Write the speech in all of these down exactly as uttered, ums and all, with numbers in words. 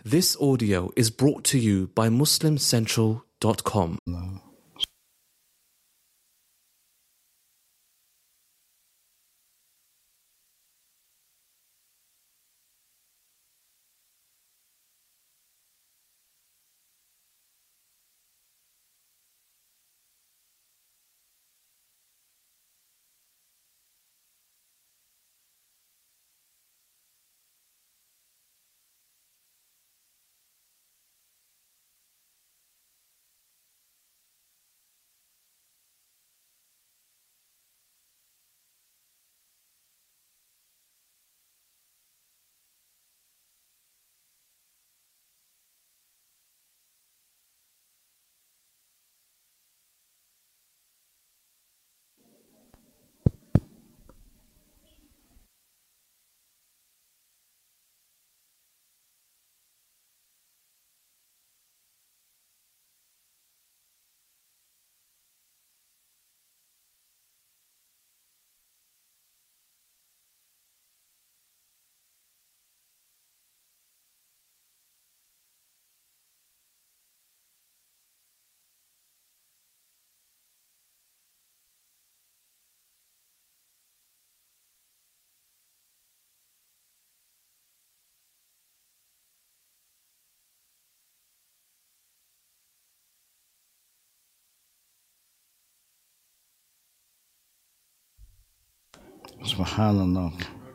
This audio is brought to you by Muslim Central dot com. Subhanallah.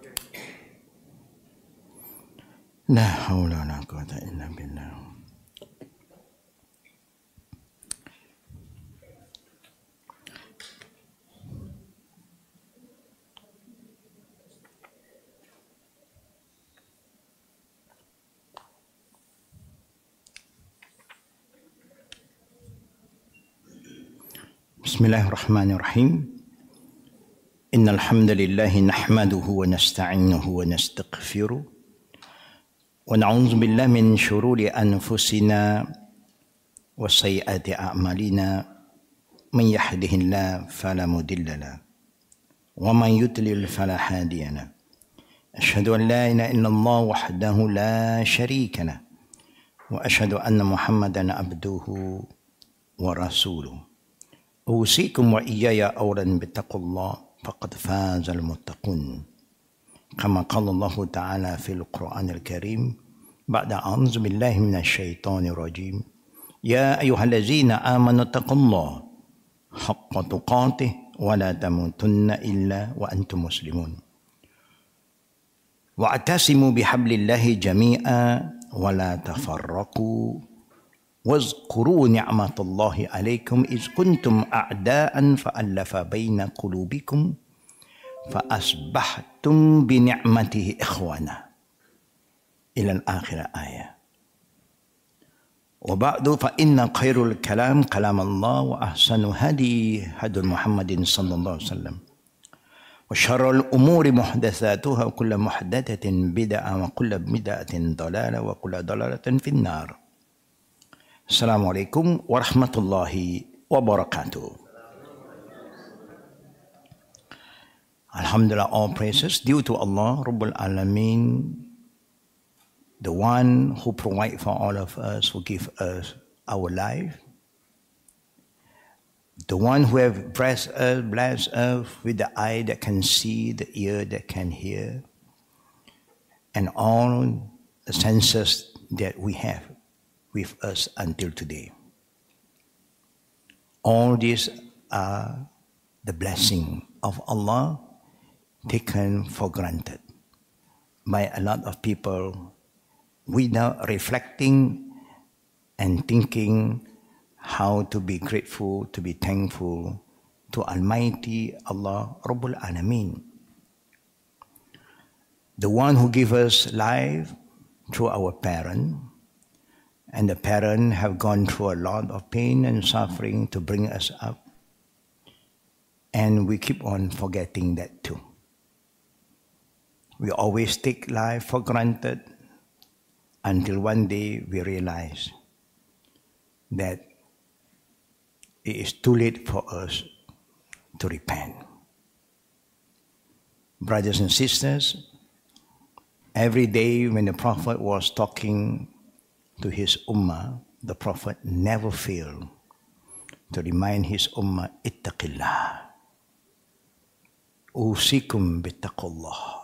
La hawla wa la quwwata illa billah. Bismillahirrahmanirrahim. Innal hamdalillah nahmaduhu wa nasta'inuhu wa nastaghfiruh wa na'udzu billahi min shururi anfusina wa sayyiati a'malina man yahdihillahu fala mudilla lahu wa man yudlil fala hadiya lahu. Asyhadu an la ilaha illallah wahdahu la syarika lahu wa asyhadu anna Muhammadan abduhu wa rasuluh. Usikum wa iyaya awlan bittaqullah faqad fazal muttaqun. Kama qala Allah Ta'ala fil Qur'anil Karim ba'da a'udzu billahi minasyaitonir rajim. Ya ayyuhallazina amanu taqullaha haqqa tuqatih wa la tamutunna illa wa antum muslimun. Wa'tasimu bihablillahi jami'a wa la tafarraqu. واذكروا نعمة الله عليكم إذ كنتم أعداء فألف بين قلوبكم فأصبحتم بنعمته إخوانا إلى الآخر آية. وبعد فإن خير الكلام كلام الله وأحسن هدي هدي محمد صلى الله عليه وسلم وشر الأمور محدثاتها وكل محدثة بدعة وكل بدعة ضلالة وكل ضلالة في النار. Assalamualaikum warahmatullahi wabarakatuh. Alhamdulillah, all praises due to Allah Rabbul Alameen, the one who provides for all of us, who gives us our life, the one who has blessed us, blessed us with the eye that can see, the ear that can hear, and all the senses that we have with us until today. All these are the blessing of Allah taken for granted by a lot of people without reflecting and thinking how to be grateful, to be thankful to Almighty Allah Rabbul Alameen, the one who gave us life through our parent. And the parents have gone through a lot of pain and suffering to bring us up. And we keep on forgetting that too. We always take life for granted until one day we realize that it is too late for us to repent. Brothers and sisters, every day when the Prophet was talking to his ummah, the Prophet never failed to remind his ummah, ittaqillah, usikum bittaqullah.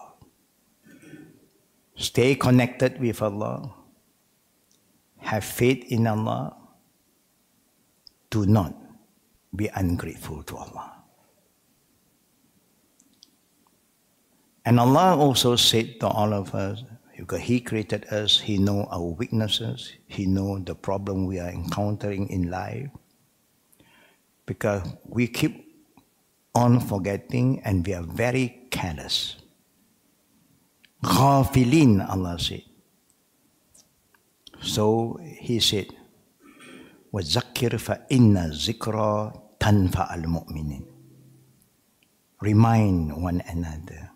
Stay connected with Allah. Have faith in Allah. Do not be ungrateful to Allah. And Allah also said to all of us, because He created us, He knows our weaknesses, He knows the problem we are encountering in life. Because we keep on forgetting and we are very careless. Ghafilin, Allah said. So He said, وَذَكِّرْ فَإِنَّ الذِّكْرَى تَنْفَعَ الْمُؤْمِنِينَ. Remind one another.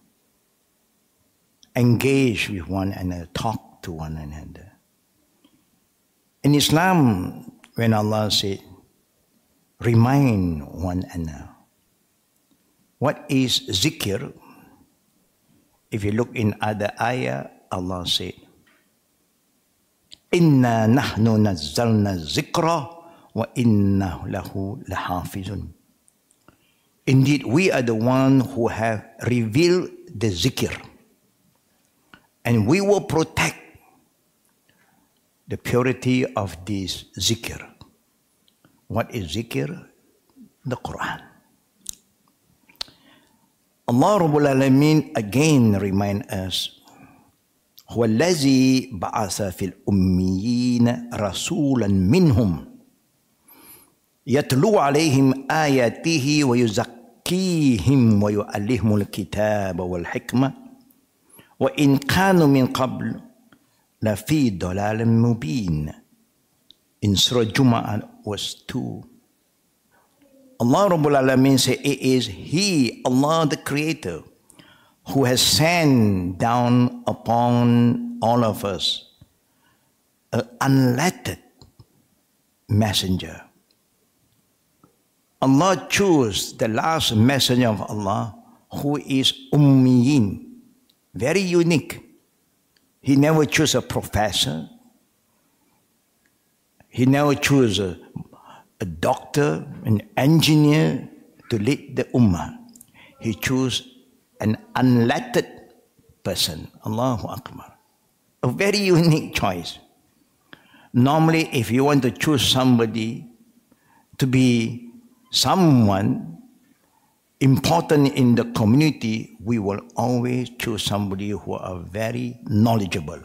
Engage with one another. Talk to one another. In Islam, when Allah said, remind one another. What is zikr? If you look in other ayah, Allah said, Inna nahnu nazzalna zikra wa inna lahu lahafizun. Indeed, we are the one who have revealed the zikr. And we will protect the purity of this zikr. What is zikr? The Quran. Allah Rabbul Alameen again remind us, هو الذي بعث في الأميين رسولا منهم يتلو عليهم آياته ويزكيهم ويعلمهم الكتاب والحكمة وإن كانوا من قبل لفي ضلال مبين. In Surah Jumu'ah verse two. Allah Rabbul Alameen said, it is He, Allah the Creator, who has sent down upon all of us an unlettered messenger. Allah chose the last messenger of Allah, who is Ummiyin, very unique. He never chose a professor. He never chose a, a doctor, an engineer to lead the ummah. He chose an unlettered person. Allahu Akbar. A very unique choice. Normally, if you want to choose somebody to be someone important in the community, we will always choose somebody who are very knowledgeable.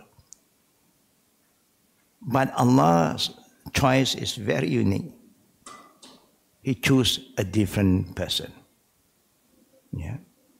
But Allah's choice is very unique. He chose a different person. Yeah.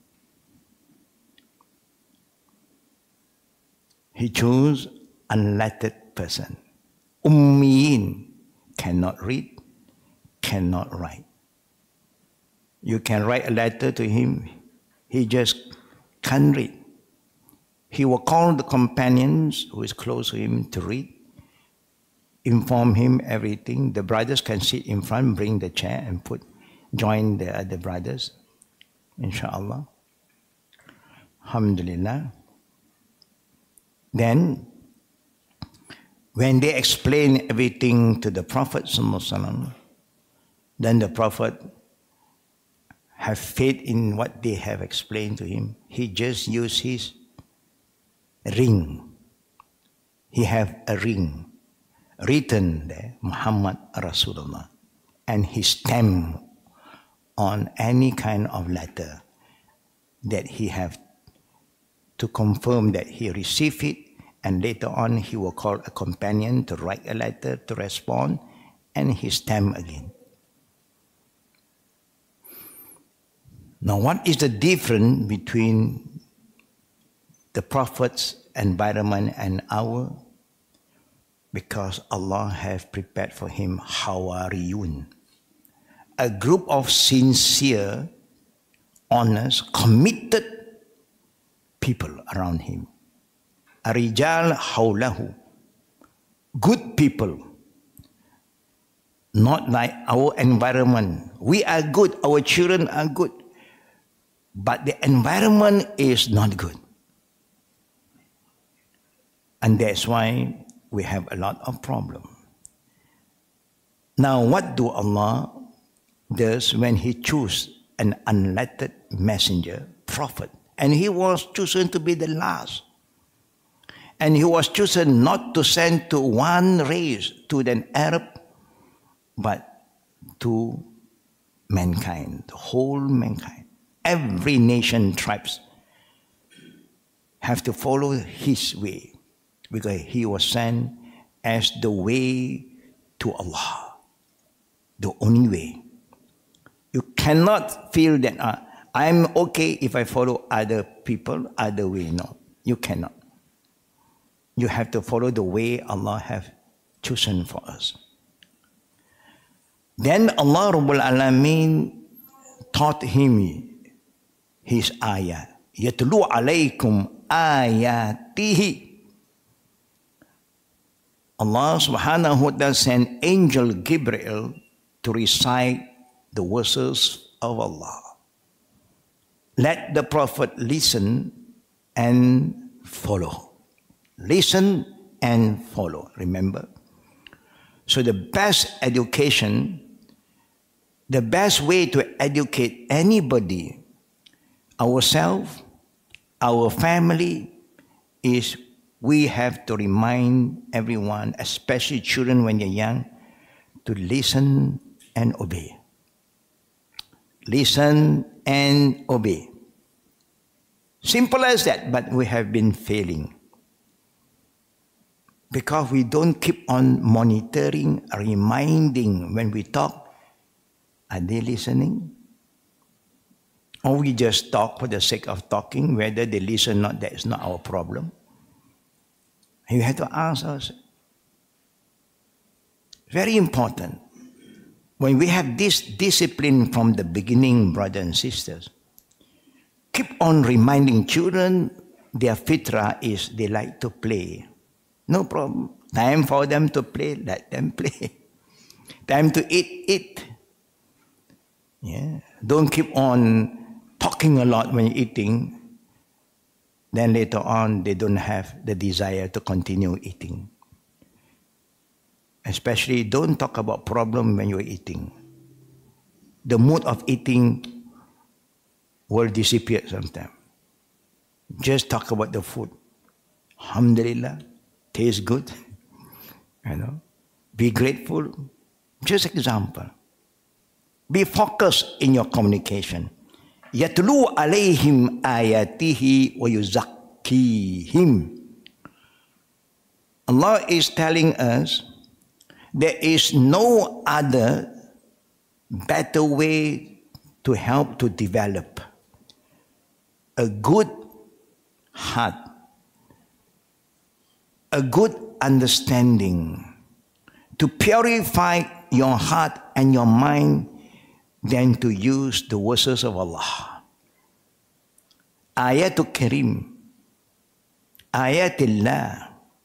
He chose unlettered person. Ummiyin, cannot read, cannot write. You can write a letter to him, he just can't read. He will call the companions who is close to him to read, inform him everything. The brothers can sit in front, bring the chair and put, join the other brothers, inshallah. Alhamdulillah. Then, when they explain everything to the Prophet ﷺ, then the Prophet have faith in what they have explained to him. He just used his ring. He have a ring written there, Muhammad Rasulullah, and he stamp on any kind of letter that he have to confirm that he received it, and later on he will call a companion to write a letter to respond, and he stamp again. Now, what is the difference between the Prophet's environment and our? Because Allah has prepared for him Hawariyun, a group of sincere, honest, committed people around him. Arijal hawlahu, good people, not like our environment. We are good, our children are good, but the environment is not good. And that's why we have a lot of problems. Now, what do Allah does when He chooses an unlettered messenger, prophet, and he was chosen to be the last, and he was chosen not to send to one race, to the Arab, but to mankind, the whole mankind. Every nation, tribes have to follow his way, because he was sent as the way to Allah, the only way. You cannot feel that uh, I'm okay if I follow other people, other way. No, you cannot. You have to follow the way Allah have chosen for us. Then Allah Rabbul Alameen taught him his ayah. Yatlu alaykum ayatihi. Allah subhanahu wa ta'ala sent angel Gabriel to recite the verses of Allah. Let the Prophet listen and follow. Listen and follow, remember? So the best education, the best way to educate anybody, ourselves, our family, is we have to remind everyone, especially children when they're young, to listen and obey. Listen and obey. Simple as that, but we have been failing. Because we don't keep on monitoring, reminding when we talk, are they listening? Or we just talk for the sake of talking, whether they listen or not, that is not our problem. You have to ask us. Very important. When we have this discipline from the beginning, brothers and sisters, keep on reminding children, their fitrah is they like to play. No problem. Time for them to play, let them play. Time to eat, eat. Yeah. Don't keep on talking a lot when you're eating. Then later on, they don't have the desire to continue eating. Especially, don't talk about problem when you're eating. The mood of eating will disappear sometime. Just talk about the food. Alhamdulillah, tastes good. You know, be grateful. Just example. Be focused in your communication. Yatlu alayhim ayatihi wa yuzakkihim. Allah is telling us there is no other better way to help to develop a good heart, a good understanding, to purify your heart and your mind than to use the verses of Allah. Ayatul Karim, Ayatillah.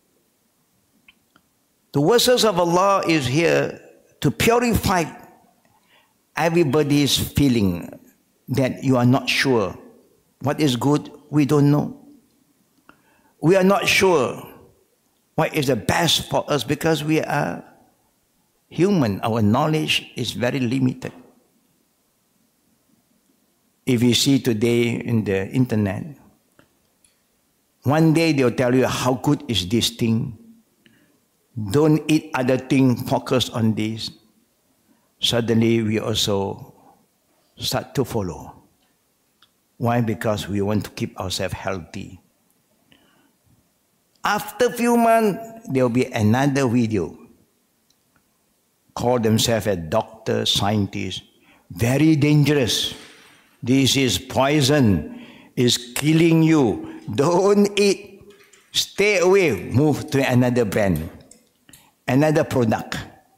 The verses of Allah is here to purify everybody's feeling that you are not sure. What is good, we don't know. We are not sure what is the best for us because we are human. Our knowledge is very limited. If you see today in the internet, one day they'll tell you how good is this thing. Don't eat other things, focus on this. Suddenly we also start to follow. Why? Because we want to keep ourselves healthy. After a few months, there will be another video. Call themselves a doctor, scientist. Very dangerous. This is poison. It's killing you. Don't eat. Stay away. Move to another brand. Another product.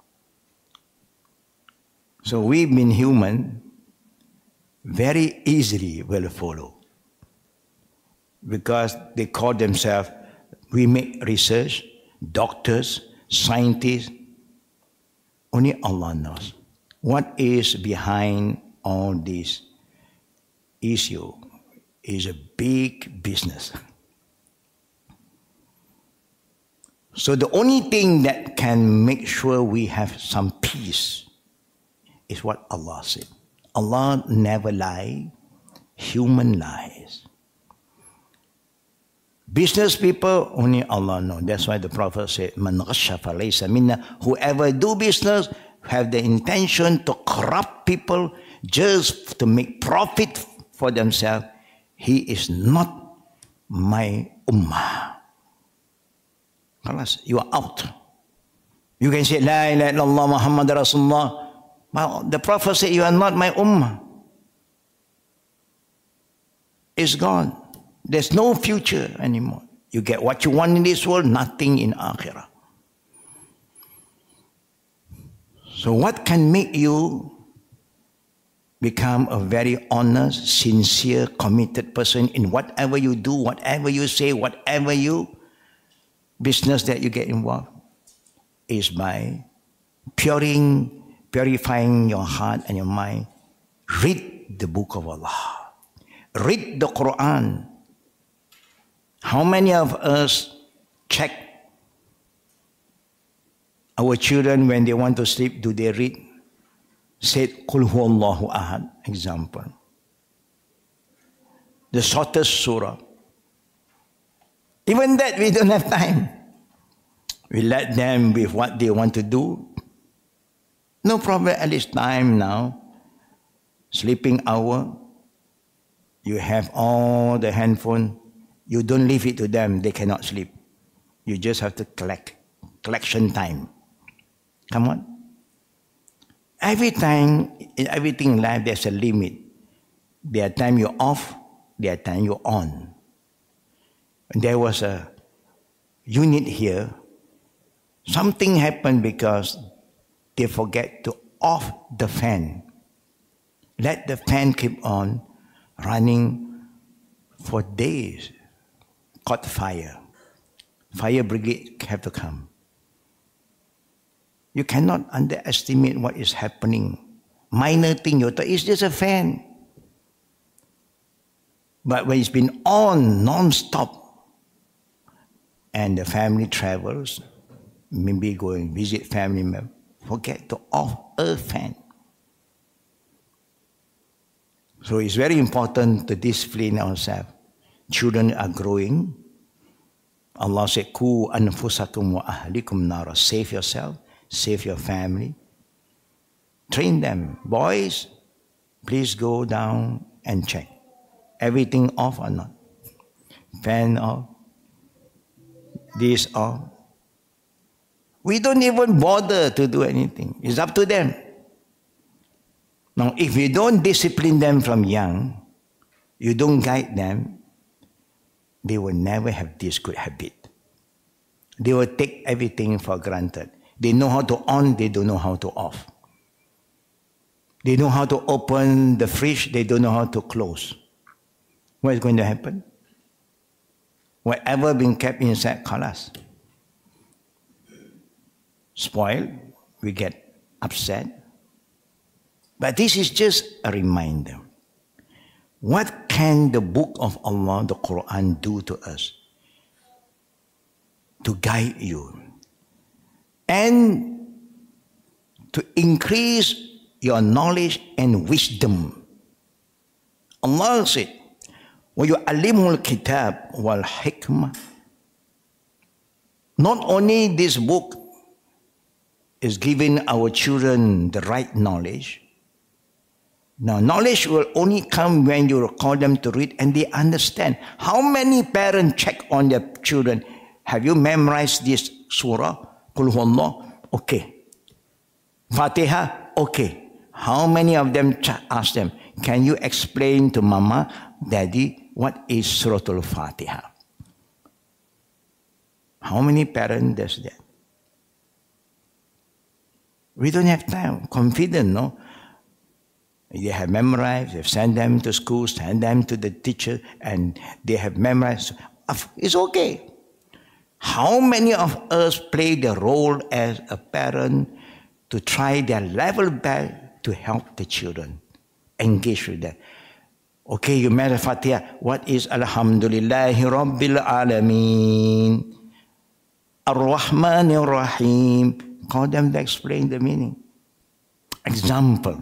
So we being human, very easily will follow. Because they call themselves, we make research, doctors, scientists. Only Allah knows. What is behind all this issue is a big business. So the only thing that can make sure we have some peace is what Allah said. Allah never lies, human lies. Business people, only Allah knows. That's why the Prophet said, Man ghasha falaysa minna. Whoever do business have the intention to corrupt people just to make profit for themselves, he is not my ummah. You are out. You can say, La ilaha illallah Muhammad Rasulullah. But the Prophet said, you are not my ummah. It's gone. There's no future anymore. You get what you want in this world, nothing in akhirah. So what can make you become a very honest, sincere, committed person in whatever you do, whatever you say, whatever you business that you get involved, is by purifying, purifying your heart and your mind. Read the book of Allah. Read the Quran. How many of us check our children when they want to sleep? Do they read? Said, Qul huwallahu ahad, example. The shortest surah. Even that we don't have time. We let them with what they want to do. No problem, at least time now. Sleeping hour. You have all the handphone. You don't leave it to them, they cannot sleep. You just have to collect. Collection time. Come on. Every time, in everything in life, there's a limit. There are times you're off, there are times you're on. And there was a unit here. Something happened because they forget to off the fan. Let the fan keep on running for days. Caught fire. Fire brigade have to come. You cannot underestimate what is happening. Minor thing, you thought it's just a fan. But when it's been on non-stop, and the family travels, maybe go and visit family members, forget to off a fan. So it's very important to discipline ourselves. Children are growing. Allah said, Ku anfusakum wa ahlikum nara. Save yourself, save your family. Train them. Boys, please go down and check. Everything off or not? Fan off. This off. We don't even bother to do anything. It's up to them. Now, if you don't discipline them from young, you don't guide them, they will never have this good habit. They will take everything for granted. They know how to on, they don't know how to off. They know how to open the fridge, they don't know how to close. What is going to happen? Whatever been kept inside, khalas. Spoiled, we get upset. But this is just a reminder. What can the book of Allah, the Quran, do to us? To guide you. And to increase your knowledge and wisdom. Allah said, وَيُعَلِّمُ الْكِتَابِ وَالْحِكْمَةِ. Not only this book is giving our children the right knowledge. Now, knowledge will only come when you call them to read and they understand. How many parents check on their children? Have you memorized this surah? Qul huwallah? Okay. Fatiha? Okay. How many of them ask them, can you explain to Mama, Daddy, what is Suratul Fatiha? How many parents does that? We don't have time. Confident, no? They have memorized, they've sent them to school, send them to the teacher, and they have memorized. It's okay. How many of us play the role as a parent to try their level best to help the children, engage with them? Okay, you made a Fatiha. What is Alhamdulillahi Rabbil Alameen? Ar-Rahman Ar-Rahim. Call them to explain the meaning. Example.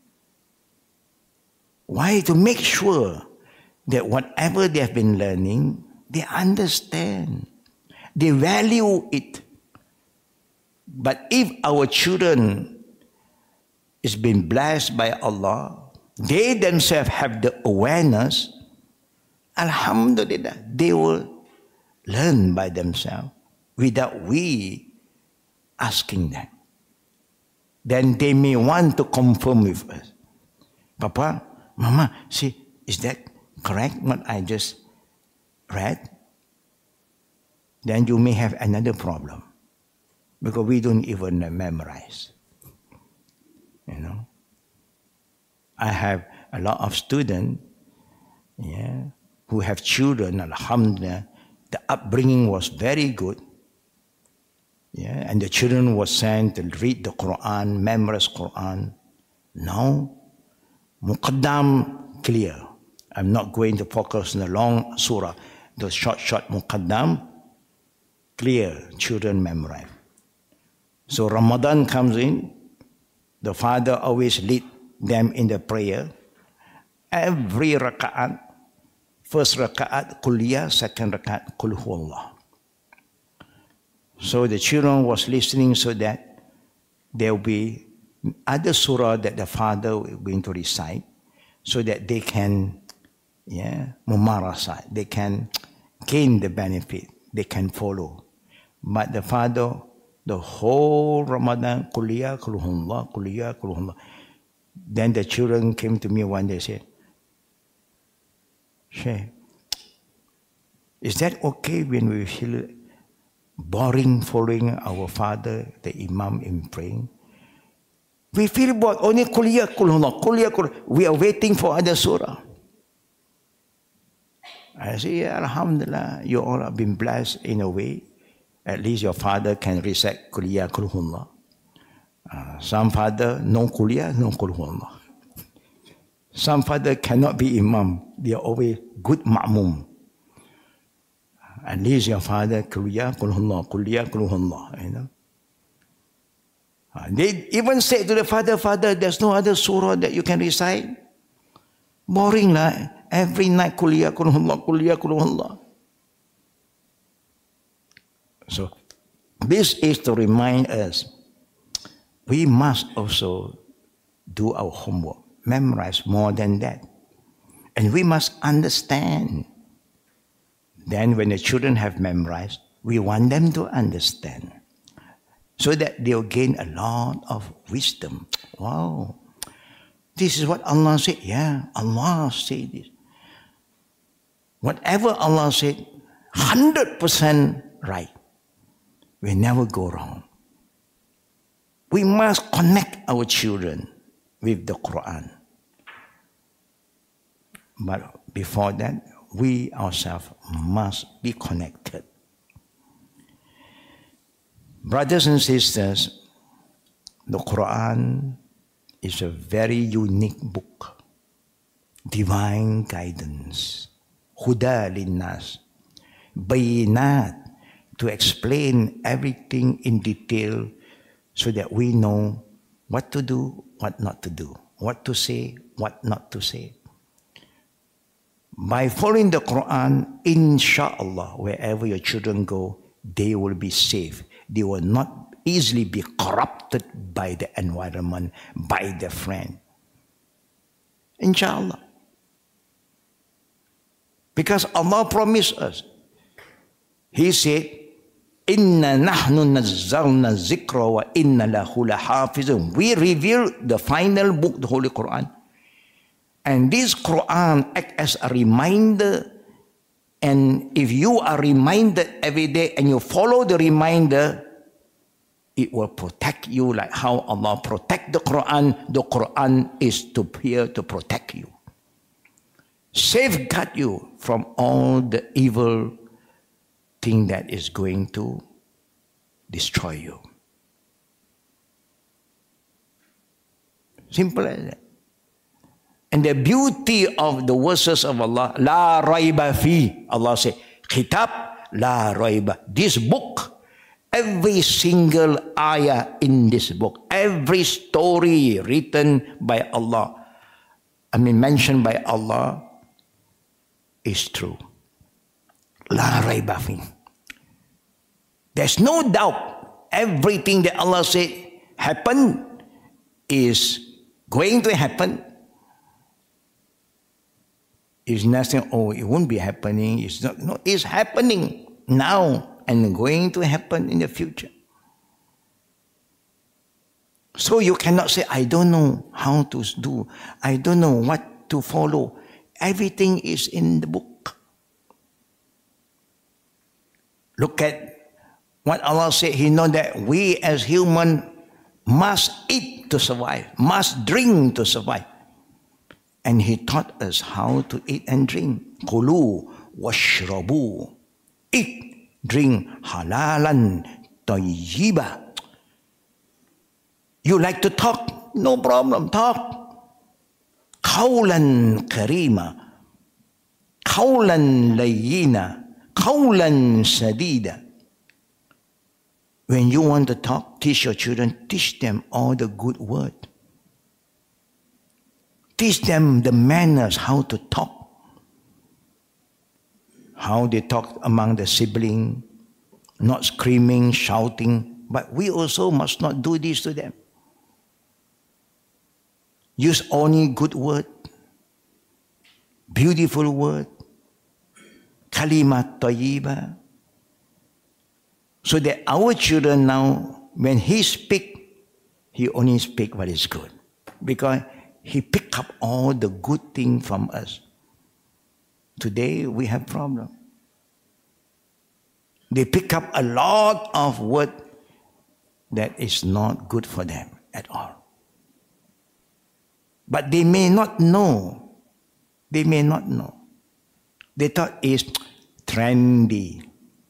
Why? To make sure that whatever they have been learning, they understand. They value it. But if our children is being blessed by Allah, they themselves have the awareness, Alhamdulillah, they will learn by themselves without we asking them. Then they may want to confirm with us. Papa, Mama, see, is that correct what I just read? Then you may have another problem. Because we don't even memorize. You know. I have a lot of students, yeah, who have children, alhamdulillah. The upbringing was very good. Yeah, and the children were sent to read the Quran, memorize Quran. Now, Muqaddam clear. I'm not going to focus on the long surah. The short, short Muqaddam, clear, children memorize. So Ramadan comes in, the father always lead them in the prayer. Every raka'at, first raka'at kuliah, second raka'at kul huwallah. So the children was listening so that there will be other surah that the father is going to recite so that they can, yeah, mumarasa, they can gain the benefit, they can follow. But the father, the whole Ramadan, kuliah, kulhullah, kuliah, kulhullah. Then the children came to me one day and said, Sheikh, is that okay when we feel boring following our father, the imam, in praying? We feel bored, only kuliah, kulhullah, kuliah, kulhullah. We are waiting for other surah. I say, yeah, alhamdulillah, you all have been blessed in a way. At least your father can recite kuliah, kulhullah. Uh, some father, no kuliah, no kulhullah. Some father cannot be imam. They are always good ma'mum. At least your father, kuliah, kulhullah, kuliah, kulhullah, you know. Uh, they even say to the father, Father, there's no other surah that you can recite. Boring lah. Every night kuliah, kulhullah, kuliah, kulhullah. So, this is to remind us, we must also do our homework, memorize more than that. And we must understand. Then when the children have memorized, we want them to understand. So that they'll gain a lot of wisdom. Wow. This is what Allah said. Yeah, Allah said this. Whatever Allah said, one hundred percent right. We never go wrong. We must connect our children with the Quran. But before that, we ourselves must be connected. Brothers and sisters, the Quran is a very unique book. Divine guidance. Huda linnas. Bayinat. To explain everything in detail so that we know what to do, what not to do, what to say, what not to say. By following the Quran, inshallah, wherever your children go, they will be safe. They will not easily be corrupted by the environment, by their friend. Inshallah. Because Allah promised us. He said, Inna nahnu nazzalna zikra wa inna lahu lahafizun. We reveal the final book, the Holy Quran. And this Quran acts as a reminder. And if you are reminded every day and you follow the reminder, it will protect you like how Allah protect the Quran. The Quran is to here to protect you. Safeguard you from all the evil thing that is going to destroy you. Simple as that. And the beauty of the verses of Allah, La raiba fi, Allah said, Kitab, La raiba. This book, Every single ayah in this book, every story written by Allah, I mean mentioned by Allah, is true. La rayba fi. There's no doubt everything that Allah said happened is going to happen. It's nothing, oh, it won't be happening. It's not, no, it's happening now and going to happen in the future. So you cannot say, I don't know how to do. I don't know what to follow. Everything is in the book. Look at what Allah said. He knows that we as human must eat to survive, must drink to survive. And He taught us how to eat and drink. Kulu washrabu. Eat, drink halalan tayyiba. You like to talk? No problem, talk. Qawlan karima. Qawlan layyina. Qawlan sadida. When you want to talk, teach your children, teach them all the good word. Teach them the manners, how to talk. How they talk among the siblings, not screaming, shouting. But we also must not do this to them. Use only good word, beautiful word, kalimat tayyiba. So that our children now, when he speak, he only speak what is good. Because he pick up all the good thing from us. Today we have problem. They pick up a lot of word that is not good for them at all. But they may not know. They may not know. They thought it's trendy.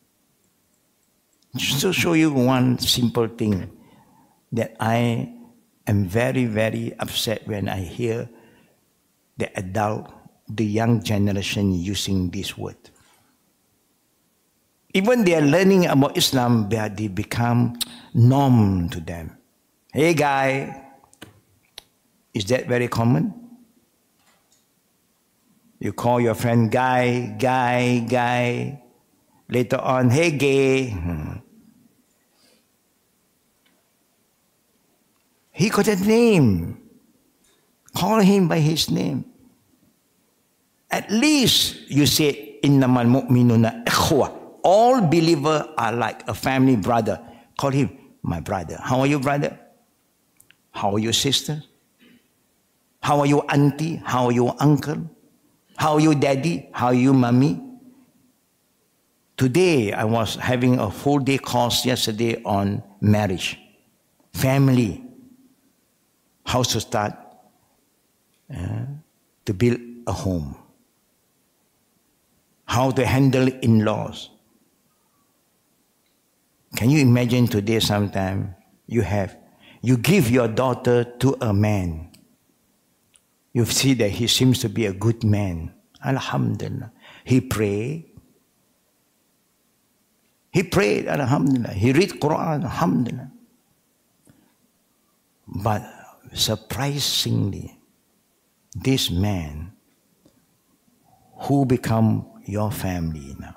Just to show you one simple thing that I am very, very upset when I hear the adult, the young generation using this word. Even they are learning about Islam, but they become norm to them. Hey guy, is that very common? You call your friend guy, guy, guy. Later on, hey gay. Hmm. He got a name. Call him by his name. At least you say, innamal mu'minuna ikhwa. All believers are like a family brother. Call him my brother. How are you, brother? How are you, sister? How are you, auntie? How are you, uncle? How are you, daddy? How are you, mommy? Today, I was having a full day course yesterday on marriage, family, how to start uh, to build a home, how to handle in-laws. Can you imagine today sometime you have, you give your daughter to a man. You see that he seems to be a good man. Alhamdulillah. He pray. He prayed, alhamdulillah. He read Quran, alhamdulillah. But surprisingly, this man who become your family now,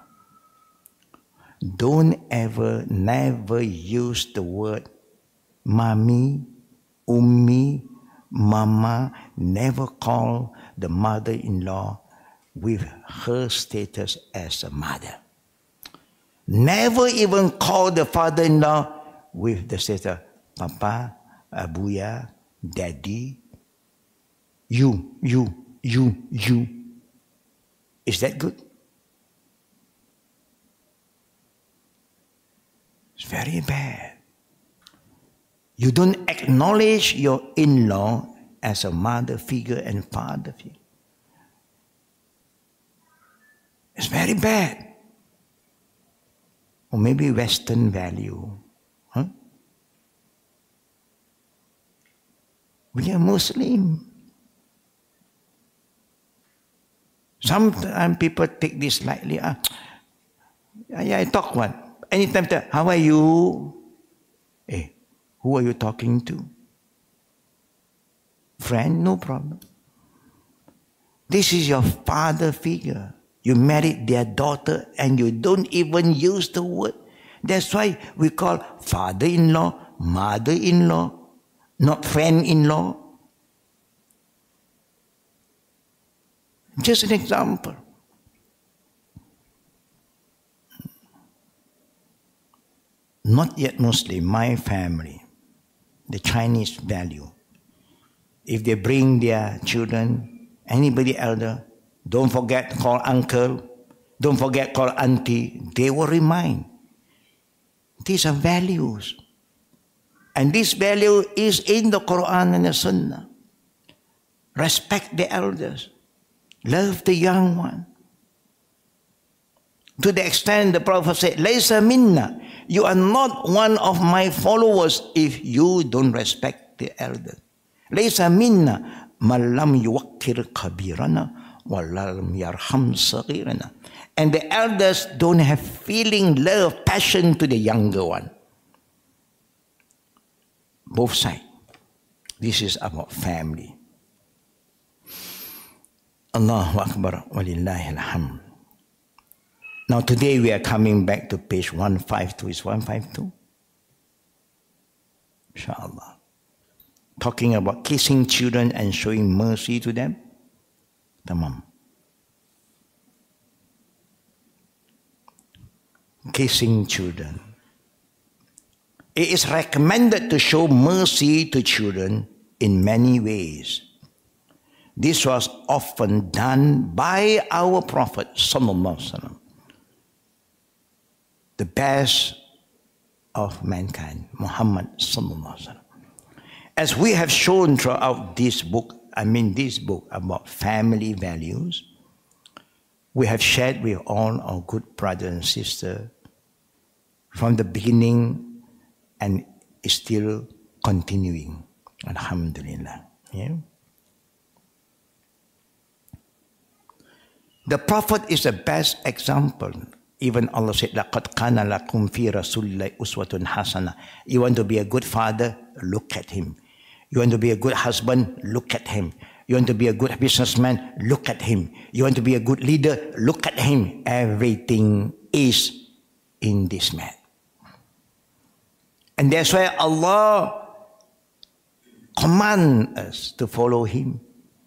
don't ever, never use the word mommy, ummi, mama. Never call the mother-in-law with her status as a mother. Never even call the father-in-law with the status papa, abuya, daddy, you, you, you, you. Is that good? It's very bad. You don't acknowledge your in-law as a mother figure and father figure. It's very bad. Or maybe Western value. Huh? We are Muslim. Sometimes people take this lightly. Ah, I, I talk what? Anytime, how are you? Hey, who are you talking to? Friend, no problem. This is your father figure. You married their daughter and you don't even use the word. That's why we call father-in-law, mother-in-law, not friend-in-law. Just an example. Not yet Muslim, my family, the Chinese value. If they bring their children, anybody elder, don't forget call uncle, don't forget call auntie, they will remind. These are values. And this value is in the Quran and the Sunnah. Respect the elders. Love the young one. To the extent the Prophet said, Laysa minna, you are not one of my followers if you don't respect the elders. Laysa minna, man lam yuwakkir kabirana, wa lam yarham saghirana. And the elders don't have feeling, love, passion to the younger one. Both sides. This is about family. Allahu Akbar walillahi alhamd. Now today we are coming back to page one fifty-two. Is one fifty-two? Inshallah. Talking about kissing children and showing mercy to them. Tamam. Kissing children. It is recommended to show mercy to children in many ways. This was often done by our Prophet Sallallahu Alaihi Wasallam, the best of mankind, Muhammad Sallallahu Alaihi Wasallam. As we have shown throughout this book, I mean this book about family values, we have shared with all our good brothers and sisters from the beginning and is still continuing. Alhamdulillah. Yeah. The Prophet is the best example. Even Allah said, لَقَدْ كَانَ لَكُمْ فِي رَسُولِ اللَّهِ أُسْوَةٌ حَسَنَةٌ. You want to be a good father? Look at him. You want to be a good husband? Look at him. You want to be a good businessman? Look at him. You want to be a good leader? Look at him. Everything is in this man. And that's why Allah commands us to follow him.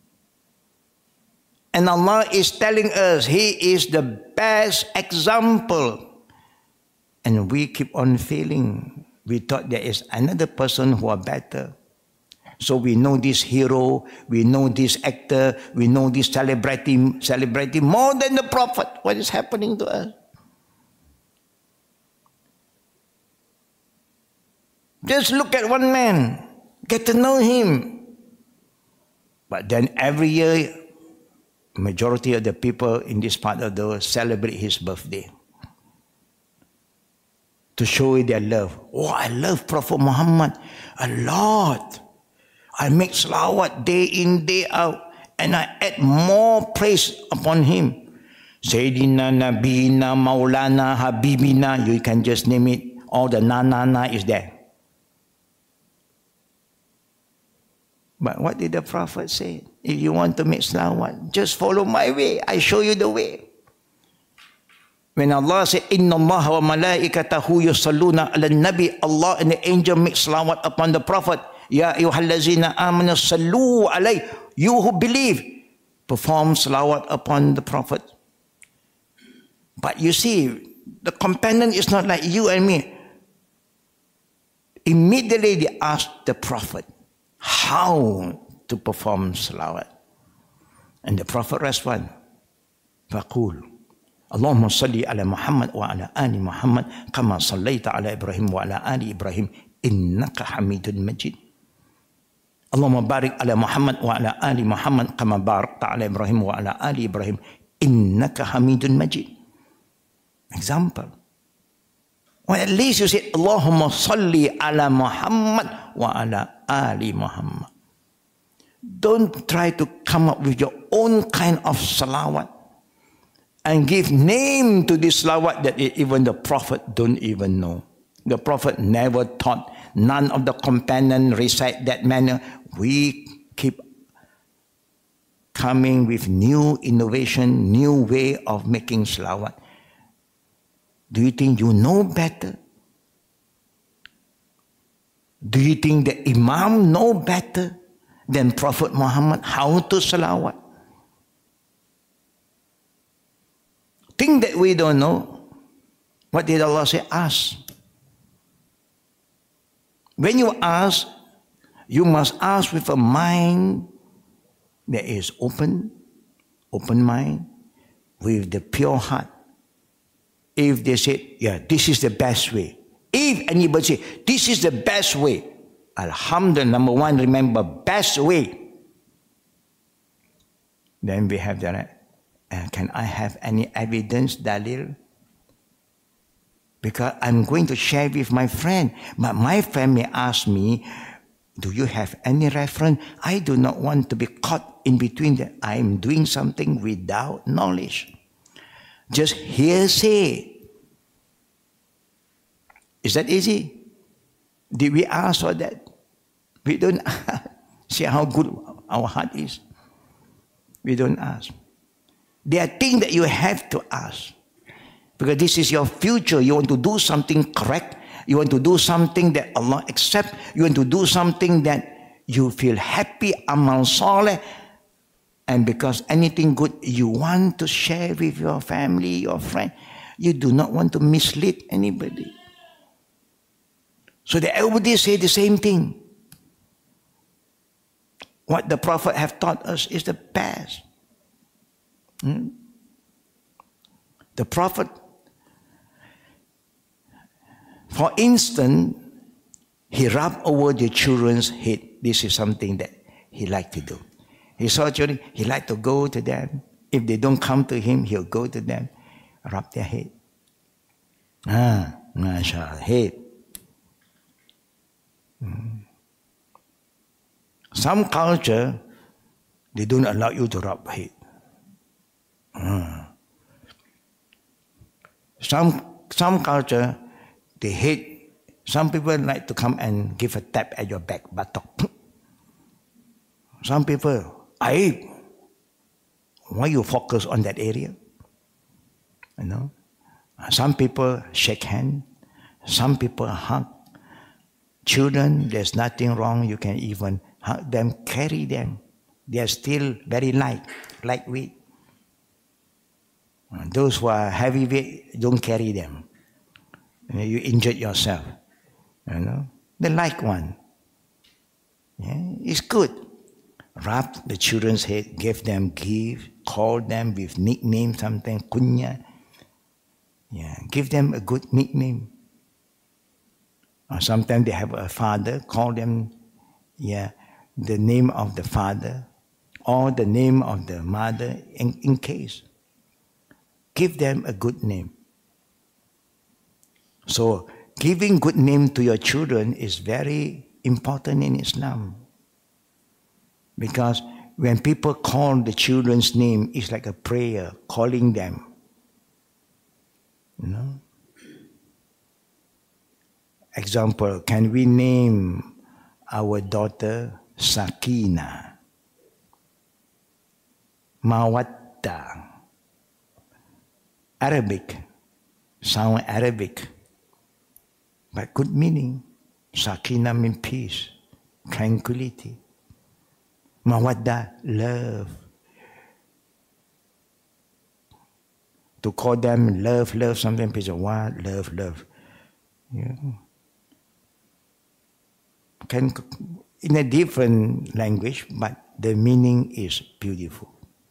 And Allah is telling us He is the best example. And we keep on feeling, we thought there is another person who are better. So we know this hero, we know this actor, we know this celebrity, celebrity more than the Prophet. What is happening to us? Just look at one man, get to know him. But then every year, majority of the people in this part of the world celebrate his birthday to show their love. Oh, I love Prophet Muhammad a lot. I make salawat day in, day out, and I add more praise upon him. Sayyidina, Nabina, Maulana, Habibina, you can just name it. All the na na na is there. But what did the Prophet say? If you want to make salawat, just follow my way. I show you the way. When Allah said, Inna Allah wa malaikatahu yusalluna ala nabi, Allah and the angel make salawat upon the Prophet. Ya ayyuhallazina amanu sallu alayh. You who believe, perform salawat upon the Prophet. But you see, the companion is not like you and me. Immediately they asked the Prophet how to perform salawat. And the Prophet responded, فَقُولُ اللهم صل على محمد وعلى آل محمد كما صليت على إبراهيم وعلى آل إبراهيم إنك حميد مجيد اللهم بارك على محمد وعلى آل محمد كما باركت على إبراهيم وعلى آل إبراهيم إنك حميد مجيد. Example. Well, at least you say Allahumma salli ala Muhammad wa ala ali Muhammad. Don't try to come up with your own kind of salawat. and give name to this salawat that even the Prophet don't even know. The Prophet never taught, none of the companions recite that manner. We keep coming with new innovation, new way of making salawat. Do you think you know better? Do you think the Imam know better than Prophet Muhammad how to salawat? Think that we don't know. What did Allah say? Ask. When you ask, you must ask with a mind that is open, open mind, with the pure heart. If they say, yeah, this is the best way. If anybody say, this is the best way, Alhamdulillah, number one, remember, best way. Then we have the right. Uh, can I have any evidence, dalil? Because I'm going to share with my friend. But my friend may ask me, do you have any reference? I do not want to be caught in between that I am doing something without knowledge. Just hearsay. Is that easy? Did we ask for that? We don't ask. See how good our heart is. We don't ask. There are things that you have to ask. Because this is your future. You want to do something correct. You want to do something that Allah accepts. You want to do something that you feel happy, amal saleh. And because anything good you want to share with your family, your friend. You do not want to mislead anybody. So that everybody say the same thing. What the Prophet have taught us is the best. Hmm? The Prophet, for instance, he rubbed over the children's head. This is something that he liked to do. He saw children, he liked to go to them. If they don't come to him, he'll go to them, rub their head. Ah, mashallah, head. Hmm. Some culture, they don't allow you to rub head. Hmm. Some some culture, they hate. Some people like to come and give a tap at your back buttock. Some people, I. Why you focus on that area? You know. Some people shake hand. Some people hug. Children, there's nothing wrong. You can even hug them, carry them. They are still very light, lightweight. Those who are heavyweight, don't carry them. You know, you injured yourself. You know, the light one. Yeah, it's good. Rub the children's head, give them gift, call them with nickname, something kunya. Yeah, give them a good nickname. Or sometimes they have a father, call them, yeah, the name of the father or the name of the mother in, in case. Give them a good name. So, giving good name to your children is very important in Islam. Because when people call the children's name, it's like a prayer, calling them. You know? Example, can we name our daughter Sakina? Mawadda. Arabic, sound Arabic, but good meaning. Sakina means peace, tranquility. Mawadda, love. To call them love, love, something people what? Love, love. Yeah. Can in a different language, but the meaning is beautiful.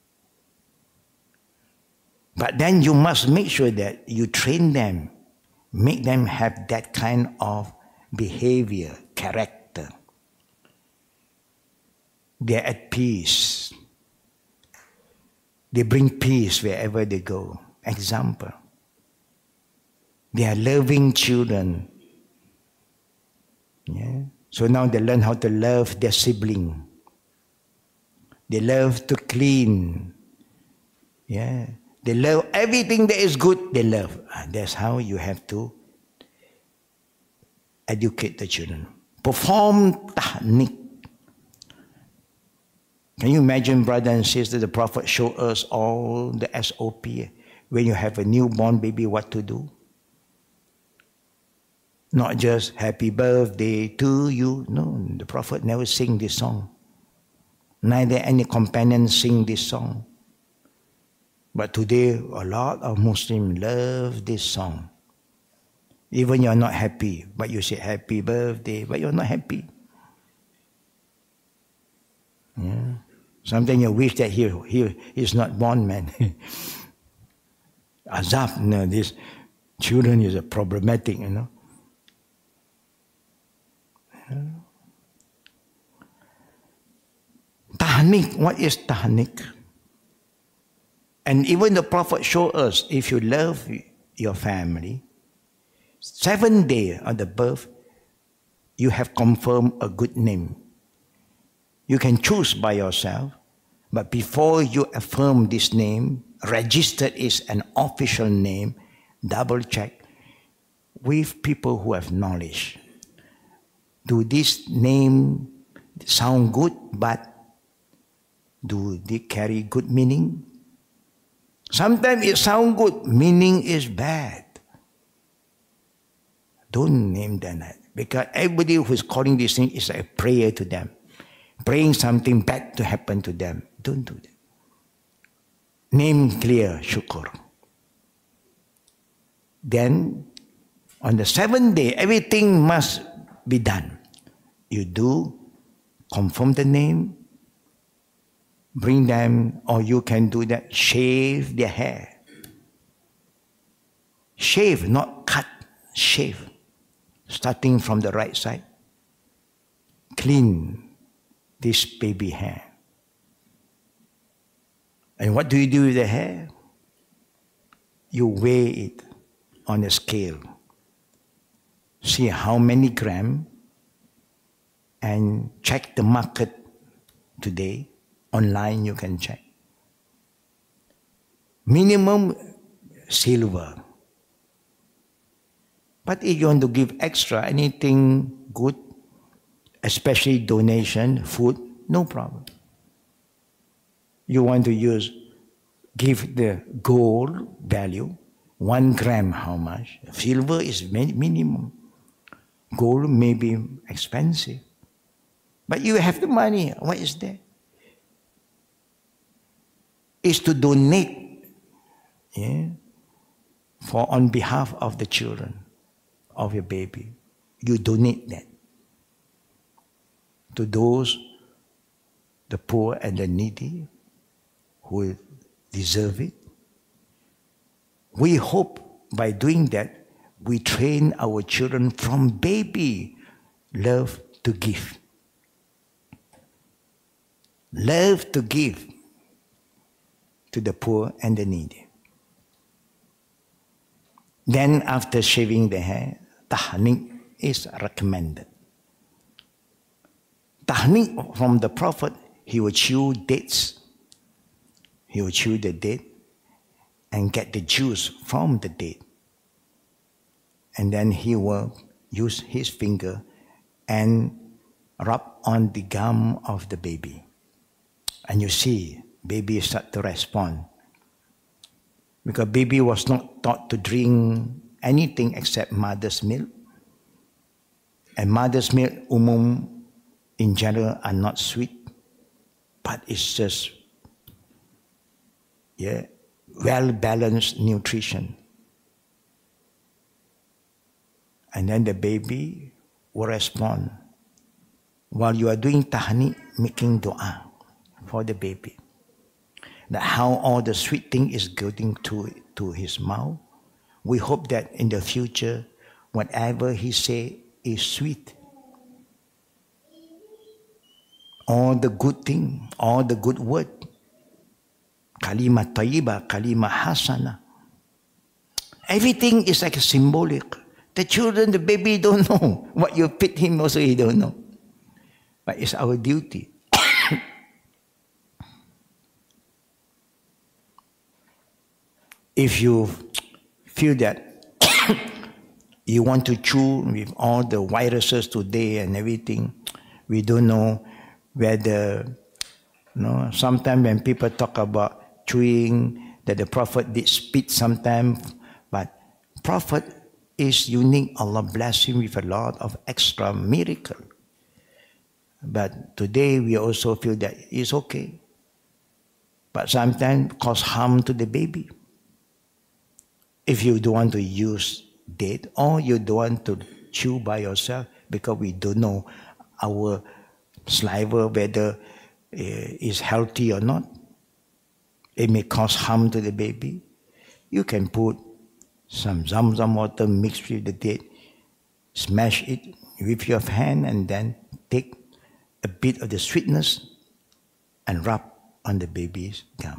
But then you must make sure that you train them, make them have that kind of behavior, character. They're at peace. They bring peace wherever they go. Example. They are loving children. Yeah. So now they learn how to love their sibling. They love to clean. Yeah. They love everything that is good, they love. That's how you have to educate the children. Perform tahniq. Can you imagine, brother and sister, the Prophet showed us all the S O P when you have a newborn baby, what to do? Not just happy birthday to you. No, the Prophet never sing this song. Neither any companion sing this song. But today, a lot of Muslims love this song. Even you're not happy, but you say happy birthday, but you're not happy. Yeah. Sometimes you wish that he, he is not born, man. Azab, you know, these children is a problematic, you know. Yeah. Tahniq, what is tahniq? And even the Prophet showed us, if you love your family, seven days of the birth, you have confirmed a good name. You can choose by yourself, but before you affirm this name, register it as an official name, double check with people who have knowledge. Do this name sound good, but do they carry good meaning? Sometimes it sounds good, meaning is bad. Don't name them that, because everybody who is calling this thing is a prayer to them. Praying something bad to happen to them. Don't do that. Name clear, shukr. Then, on the seventh day, everything must be done. You do, confirm the name, bring them, or you can do that, shave their hair. Shave, not cut, shave. Starting from the right side. Clean this baby hair. And what do you do with the hair? You weigh it on a scale. See how many grams, and check the market today. Online you can check. Minimum silver. But if you want to give extra, anything good, especially donation, food, no problem. You want to use, give the gold value, one gram how much? Silver is minimum. Gold may be expensive. But you have the money, what is that? It's to donate, yeah, for on behalf of the children of your baby. You donate that to those, the poor and the needy, who deserve it. We hope by doing that, we train our children from baby love to give. Love to give to the poor and the needy. Then after shaving the hair, tahniq is recommended. Tahniq from the Prophet, he would chew dates. He would chew the date and get the juice from the date. And then he will use his finger and rub on the gum of the baby. And you see, baby start to respond. Because baby was not taught to drink anything except mother's milk. And mother's milk, umum, in general, are not sweet. But it's just, yeah, well-balanced nutrition. And then the baby will respond. While you are doing tahniq, making dua for the baby. That how all the sweet thing is getting to, to his mouth. We hope that in the future, whatever he say is sweet. All the good thing, all the good word. Kalimah tayyibah, kalimah hasana. Everything is like a symbolic. The children, the baby don't know. What you feed him also he don't know. But it's our duty. If you feel that you want to chew with all the viruses today and everything, we don't know whether, you know, sometimes when people talk about chewing, that the Prophet did spit sometimes, but Prophet is unique. Allah bless him with a lot of extra miracle. But today we also feel that it's okay. But sometimes cause harm to the baby. If you don't want to use date or you don't want to chew by yourself because we don't know our saliva whether uh, is healthy or not, it may cause harm to the baby. You can put some Zamzam water mixed with the date, smash it with your hand and then take a bit of the sweetness and rub on the baby's gum.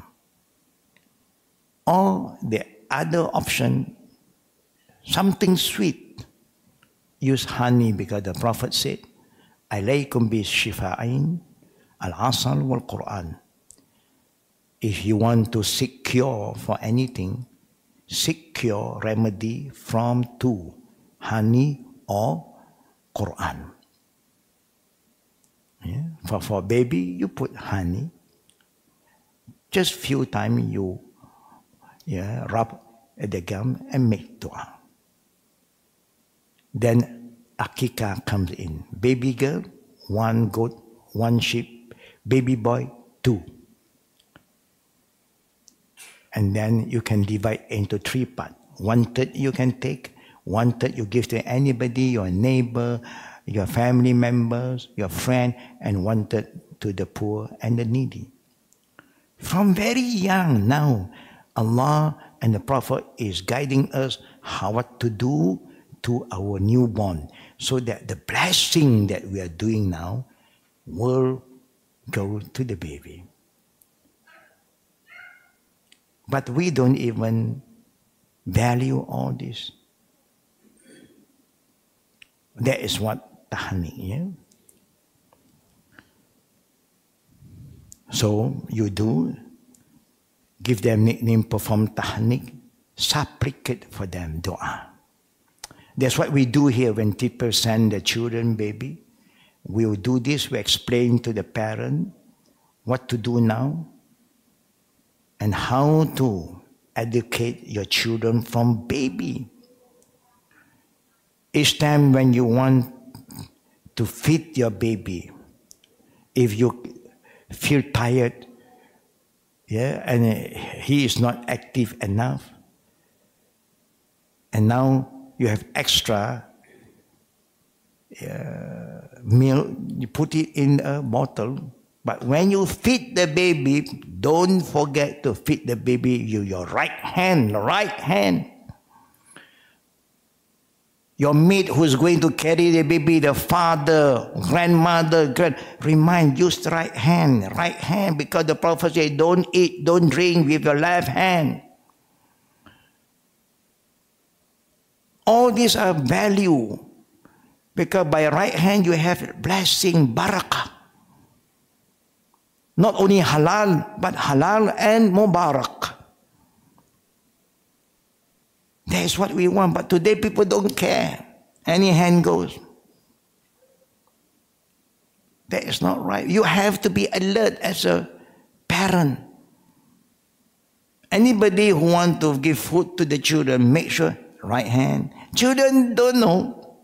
Or the other option, something sweet, use honey because the Prophet said, alaykum bi shifa'in al-asal wal-Quran. If you want to seek cure for anything, seek cure remedy from two, honey or Quran. Yeah. For, for baby, you put honey. Just few times you yeah, rub at the gum and make dua. Then akikah comes in. Baby girl, one goat, one sheep. Baby boy, two. And then you can divide into three parts. One third you can take, one third you give to anybody, your neighbor, your family members, your friend, and one third to the poor and the needy. From very young now, Allah and the Prophet is guiding us how what to do to our newborn, so that the blessing that we are doing now will go to the baby. But we don't even value all this. That is what tahnik, yeah? So you do, give them nickname, perform tahnik, supplicate for them, dua. That's what we do here when people send the children, baby. We will do this, we explain to the parent what to do now and how to educate your children from baby. Each time when you want to feed your baby, if you feel tired, yeah, and he is not active enough, and now you have extra uh, milk, you put it in a bottle, but when you feed the baby, don't forget to feed the baby with your right hand, right hand. Your mate who is going to carry the baby, the father, grandmother, grand, remind, use the right hand, right hand, because the Prophet said, don't eat, don't drink with your left hand. All these are value, because by right hand you have blessing, barakah. Not only halal, but halal and mubarak. That is what we want, but today people don't care. Any hand goes. That is not right. You have to be alert as a parent. Anybody who wants to give food to the children, make sure right hand. Children don't know.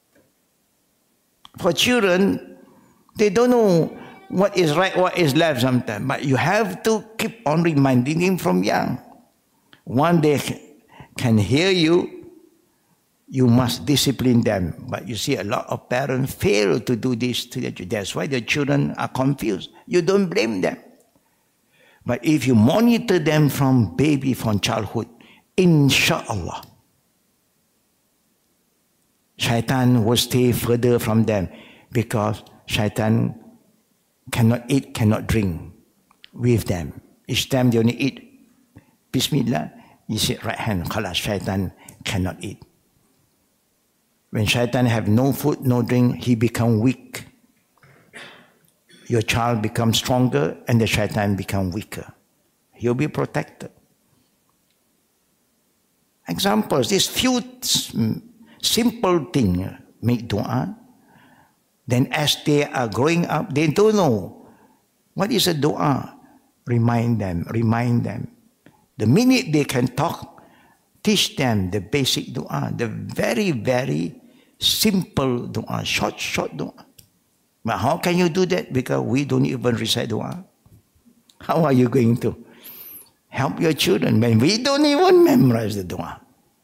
For children, they don't know what is right, what is left sometimes. But you have to keep on reminding him from young. One day can hear you, you must discipline them. But you see, a lot of parents fail to do this to their children. That's why the children are confused. You don't blame them. But if you monitor them from baby, from childhood, inshallah, shaitan will stay further from them, because shaitan cannot eat, cannot drink with them. Each time they only eat, Bismillah, you say right hand, khalas, shaitan cannot eat. When shaitan have no food, no drink, he become weak. Your child becomes stronger and the shaitan become weaker. He'll be protected. Examples, these few simple things, make dua. Then as they are growing up, they don't know what is a dua. Remind them, remind them. The minute they can talk, teach them the basic dua, the very, very simple dua, short, short dua. But how can you do that? Because we don't even recite dua. How are you going to help your children when we don't even memorize the dua?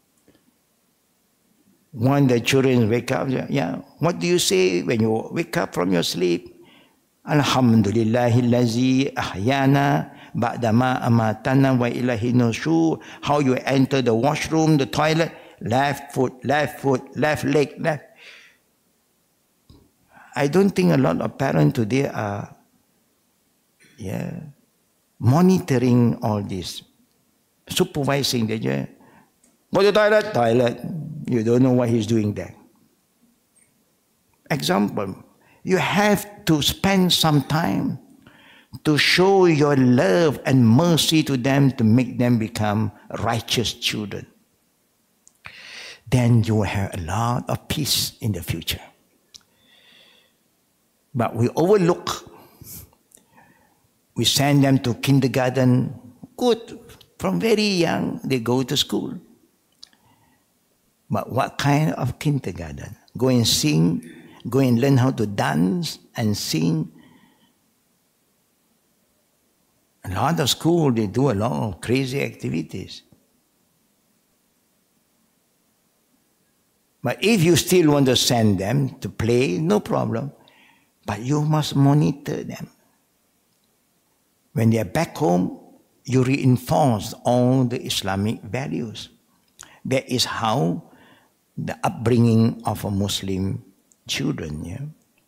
When the children wake up, yeah, what do you say when you wake up from your sleep? Alhamdulillahillazi ahyana ba'dama amatana wa ilahi nusyur. How you enter the washroom, the toilet, left foot, left foot, left leg, left. I don't think a lot of parents today are yeah, monitoring all this, supervising the yeah. Go to the toilet, toilet. You don't know what he's doing there. Example, you have to spend some time to show your love and mercy to them to make them become righteous children. Then you will have a lot of peace in the future. But we overlook. We send them to kindergarten. Good. From very young, they go to school. But what kind of kindergarten? Go and sing, go and learn how to dance and sing. A lot of school, they do a lot of crazy activities. But if you still want to send them to play, no problem. But you must monitor them. When they are back home, you reinforce all the Islamic values. That is how the upbringing of a Muslim children, yeah.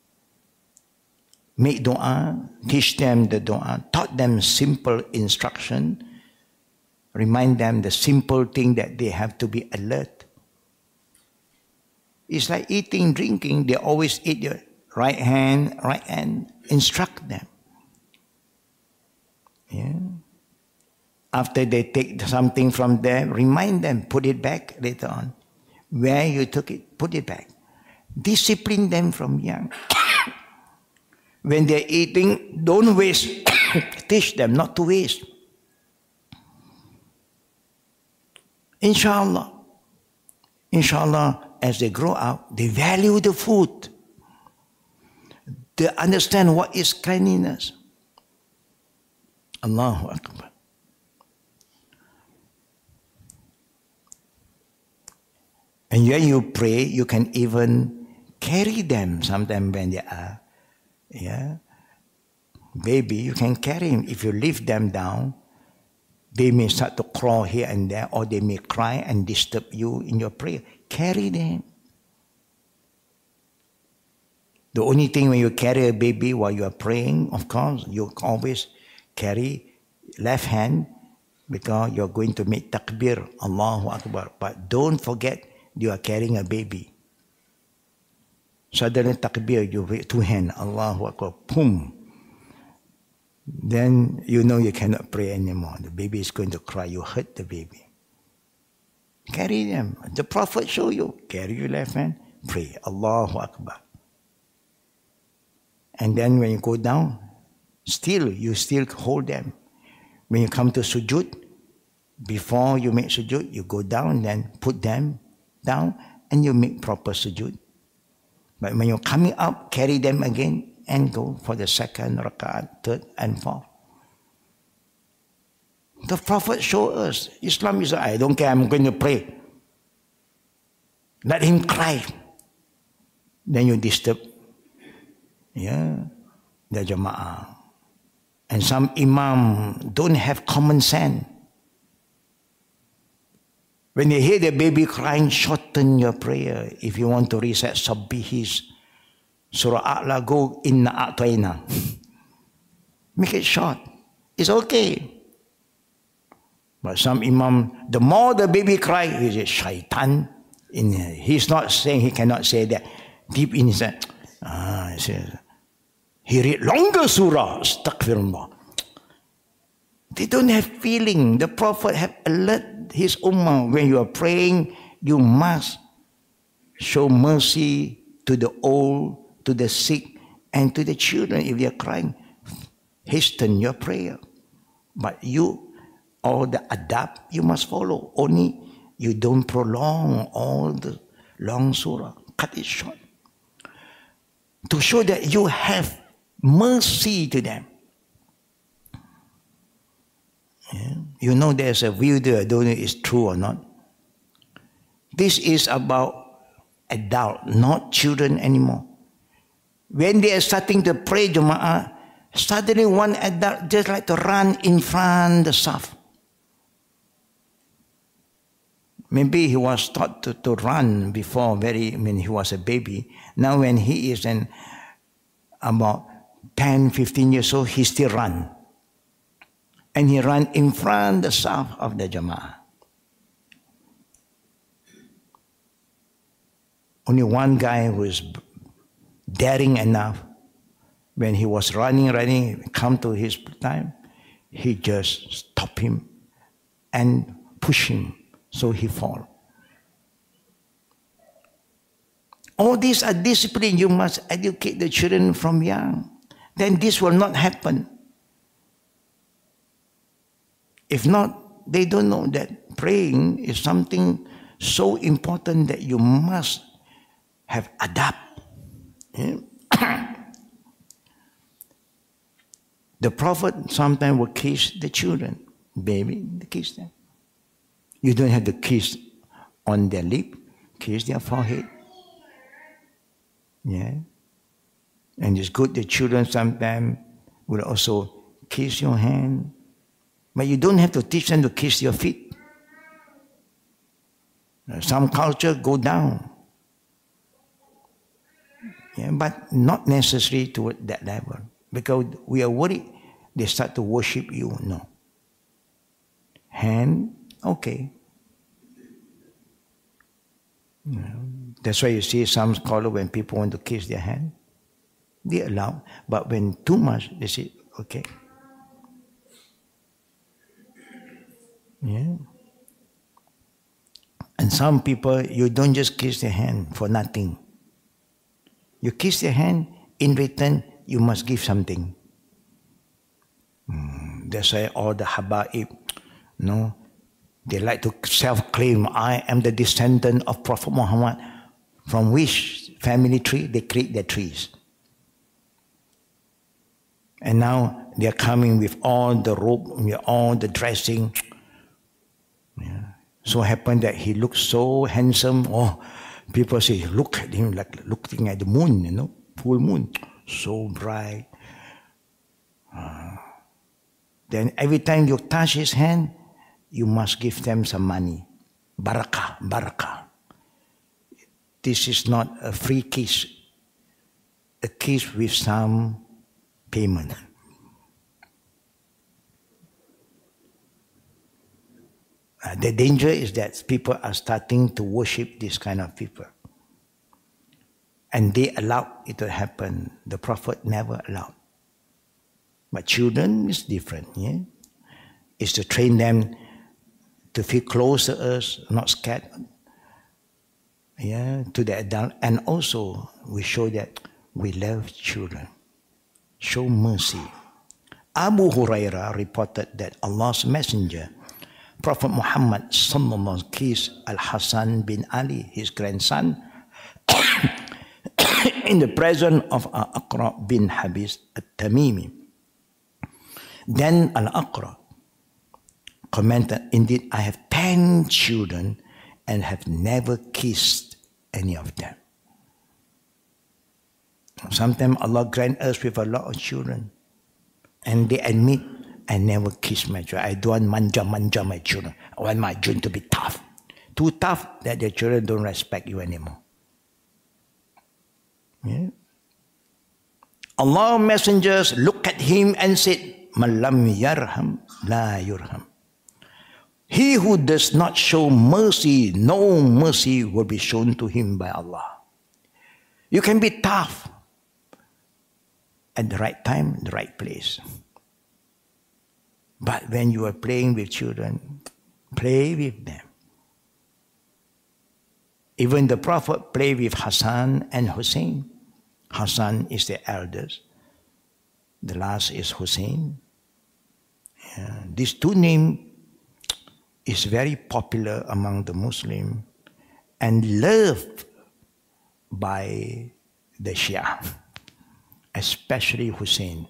Make dua, teach them the dua, taught them simple instruction, remind them the simple thing that they have to be alert. It's like eating, drinking, they always eat your right hand, right hand, instruct them. Yeah. After they take something from there, remind them, put it back later on. Where you took it, put it back. Discipline them from young. When they're eating, don't waste. Teach them not to waste. Inshallah. Inshallah, as they grow up, they value the food. They understand what is cleanliness. Allahu Akbar. And when you pray, you can even carry them sometimes when they are yeah, baby, you can carry him. If you lift them down, they may start to crawl here and there, or they may cry and disturb you in your prayer. Carry them. The only thing when you carry a baby while you are praying, of course, you always carry left hand because you're going to make takbir, Allahu Akbar. But don't forget you are carrying a baby. Suddenly takbir, you with two hands, Allahu Akbar, boom. Then you know you cannot pray anymore. The baby is going to cry. You hurt the baby. Carry them. The Prophet showed you. Carry your left hand, pray, Allahu Akbar. And then when you go down, still, you still hold them. When you come to sujood, before you make sujood, you go down, then put them down, and you make proper sujood. But when you're coming up, carry them again and go for the second rak'at, third and fourth. The Prophet showed us, Islam is, I don't care, I'm going to pray. Let him cry. Then you disturb, yeah, the jama'ah. And some imam don't have common sense. When you hear the baby crying, shorten your prayer. If you want to recite Sabbihis, Surah A'la, go Inna A'tayna. Make it short. It's okay. But some imam, the more the baby cry, he says, shaitan. In, he's not saying, he cannot say that. Deep in his head, ah, he says, he read longer surah, astaghfirullah. They don't have feeling. The Prophet have alert his ummah, when you are praying, you must show mercy to the old, to the sick, and to the children. If they are crying, hasten your prayer. But you, all the adab, you must follow. Only you don't prolong all the long surah. Cut it short. To show that you have mercy to them. Yeah. You know there's a view there, I don't know if it's true or not. This is about adult, not children anymore. When they are starting to pray Jum'ah, suddenly one adult just like to run in front the saf. Maybe he was taught to, to run before very when he was a baby. Now when he is in about ten, fifteen years old, he still run. And he ran in front the saf of the Jama'ah. Only one guy who is daring enough, when he was running, running, come to his time, he just stopped him and pushed him, so he fall. All these are discipline. You must educate the children from young. Then this will not happen. If not, they don't know that praying is something so important that you must have adab. Yeah? The Prophet sometimes will kiss the children, baby, kiss them. You don't have to kiss on their lip, kiss their forehead. Yeah. And it's good the children sometimes will also kiss your hand. But you don't have to teach them to kiss your feet. Some culture go down. Yeah, but not necessary to that level. Because we are worried they start to worship you. No. Hand, okay. Yeah. That's why you see some scholars, when people want to kiss their hand, they allow. But when too much, they say, okay. Yeah. And some people, you don't just kiss their hand for nothing. You kiss their hand, in return, you must give something. Mm, that's why all the habaib, no, they like to self-claim, I am the descendant of Prophet Muhammad. From which family tree? They create their trees. And now they are coming with all the robe, with all the dressing. Yeah. So happened that he looks so handsome. Oh, people say, look at him like looking at the moon, you know, full moon, so bright. Uh, then every time you touch his hand, you must give them some money. Barakah, barakah. This is not a free kiss, a kiss with some payment. Uh, the danger is that people are starting to worship this kind of people. And they allow it to happen. The Prophet never allowed. But children is different. Yeah? It's to train them to feel close to us, not scared. Yeah, to the adult. And also, we show that we love children. Show mercy. Abu Hurairah reported that Allah's Messenger, Prophet Muhammad sallallahu alaihi wasallam, kissed Al-Hasan bin Ali, his grandson, in the presence of Al-Aqra bin Habis al-Tamimi. Then Al-Aqra commented, indeed, I have ten children and have never kissed any of them. Sometimes Allah grant us with a lot of children, and they admit, I never kiss my children. I don't want manja manja my children. I want my children to be tough. Too tough that their children don't respect you anymore. Yeah. Allah messengers looked at him and said, Man lam yarham la yurham. He who does not show mercy, no mercy will be shown to him by Allah. You can be tough at the right time, the right place. But when you are playing with children, Play with them. Even the Prophet played with Hassan and Hussein. Hassan is the eldest. The last is Hussein. Yeah. These two names is very popular among the Muslims and loved by the Shia, especially Hussein.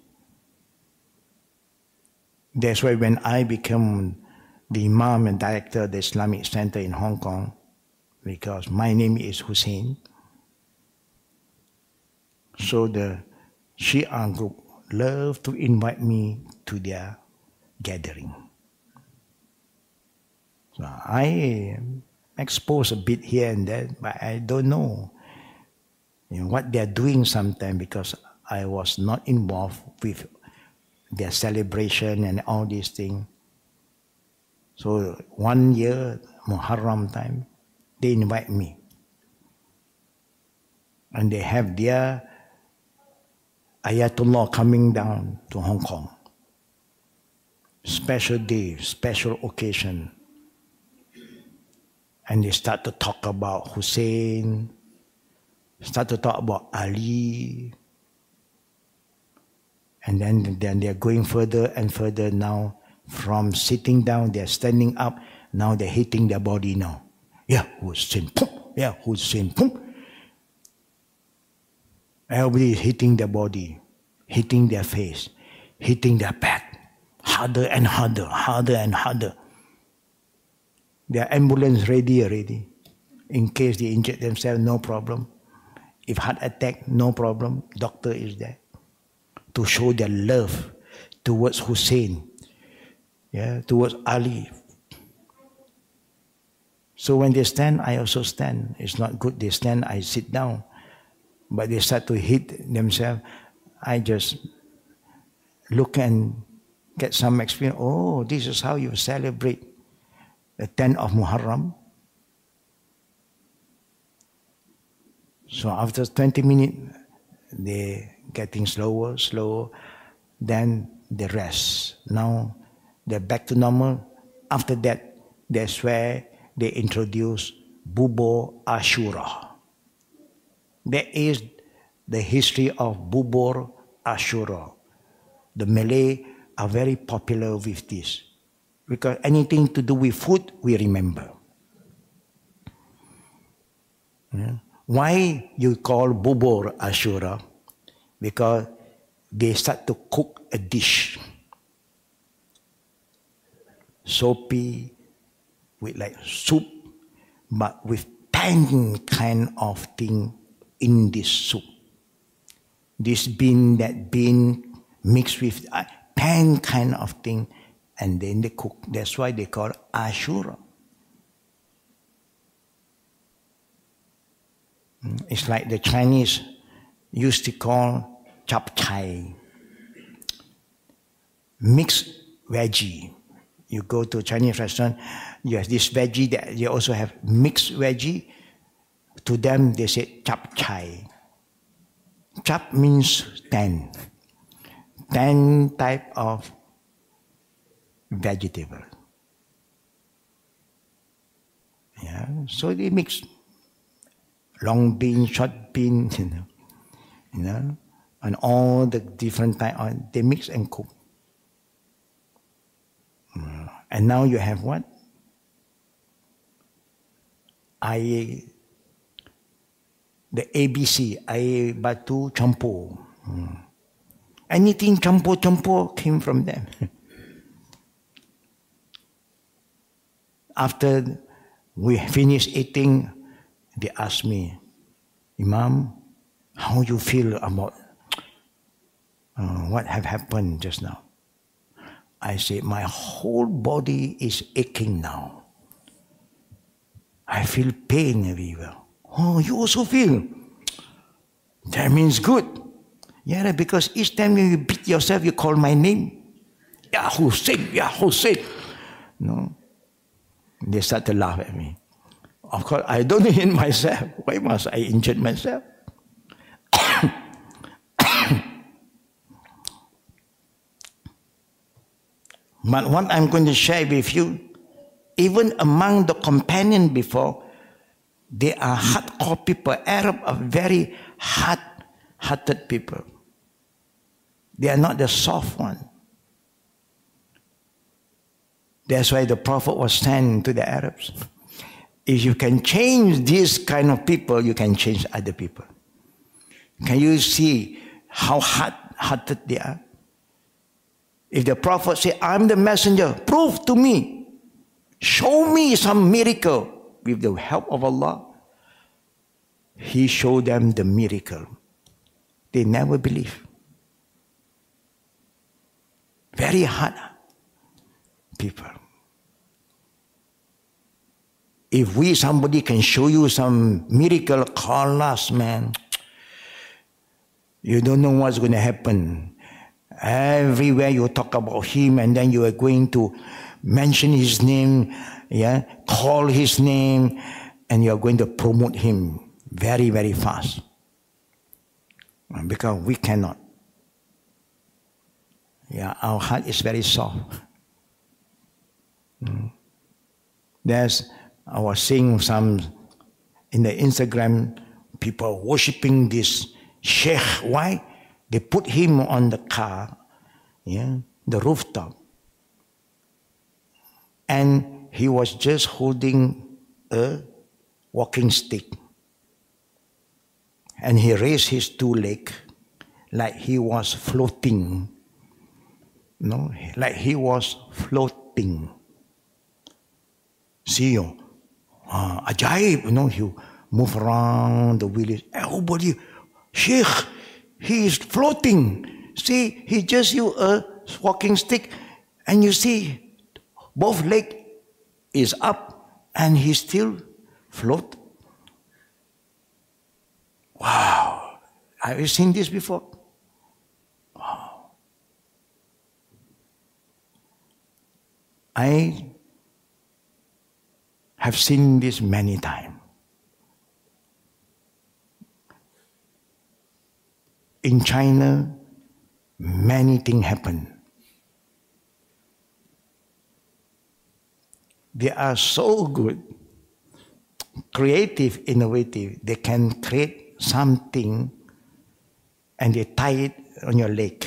That's why when I became the Imam and Director of the Islamic Center in Hong Kong, because my name is Hussein, so the Shia group love to invite me to their gathering. So I expose a bit here and there, but I don't know, you know what they're doing sometimes because I was not involved with their celebration and all these things. So one year, Muharram time, they invite me. And they have their Ayatollah coming down to Hong Kong. Special day, special occasion. And they start to talk about Hussein, start to talk about Ali. And then, then they're going further and further now. From sitting down, they're standing up. Now they're hitting their body now. Yeah, Hussein, pum. Yeah, Hussein, pum. Everybody is hitting their body, hitting their face, hitting their back. Harder and harder, harder and harder. Their ambulance ready already. In case they injure themselves, no problem. If heart attack, no problem. Doctor is there. To show their love towards Hussein, yeah, towards Ali. So when they stand, I also stand. It's not good they stand, I sit down. But they start to hit themselves. I just look and get some experience. Oh, this is how you celebrate the tenth of Muharram. So after twenty minutes, they getting slower, slower. Then the rest. Now they're back to normal. After that, that's where they introduce Bubur Ashura. That is the history of Bubur Ashura. The Malay are very popular with this. Because anything to do with food, we remember. Yeah. Why you call Bubur Ashura? Because they start to cook a dish. Soapy, with like soup, but with ten kind of thing in this soup. This bean, that bean, mixed with uh, ten kind of thing, and then they cook. That's why they call Ashura. It's like the Chinese used to call chap chai, mixed veggie. You go to a Chinese restaurant, you have this veggie that you also have mixed veggie. To them, they say chap chai. Chap means ten. Ten type of vegetable. Yeah, so they mix long bean, short bean, you know, you know, and all the different type. They mix and cook. And now you have what? I, the A B C, I batu campur. Hmm. Anything campur campur came from them. After we finished eating, they asked me, Imam, how you feel about uh, what have happened just now? I said, my whole body is aching now. I feel pain everywhere. Oh, you also feel? That means good. Yeah, because each time you beat yourself, you call my name. Ya Hussein, Ya Hussein. No. They start to laugh at me. Of course, I don't hit myself. Why must I injure myself? But what I'm going to share with you, Even among the companion before, they are hardcore people. Arab are very hard-hearted people. They are not the soft one. That's why the Prophet was sent to the Arabs. If you can change this kind of people, you can change other people. Can you see how hard-hearted they are? If the Prophet said, I'm the messenger, prove to me, show me some miracle with the help of Allah. He showed them the miracle. They never believe. Very hard people. If we, somebody can show you some miracle, call us, man. You don't know what's going to happen. Everywhere you talk about him, and then you are going to mention his name, yeah, call his name, and you are going to promote him very, very fast. Because we cannot. Yeah, our heart is very soft. Mm. There's, I was seeing some in the Instagram, people worshipping this sheikh. Why? They put him on the car, yeah, the rooftop. And he was just holding a walking stick. And he raised his two legs like he was floating. No, like he was floating. See you. Uh, ajaib, you know, he move around the village. Everybody, Sheikh, he is floating. See, he just use a walking stick, and you see, both legs is up, and he still float. Wow, have you seen this before? Wow. I have seen this many times. In China, many things happen. They are so good, creative, innovative. They can create something and they tie it on your leg.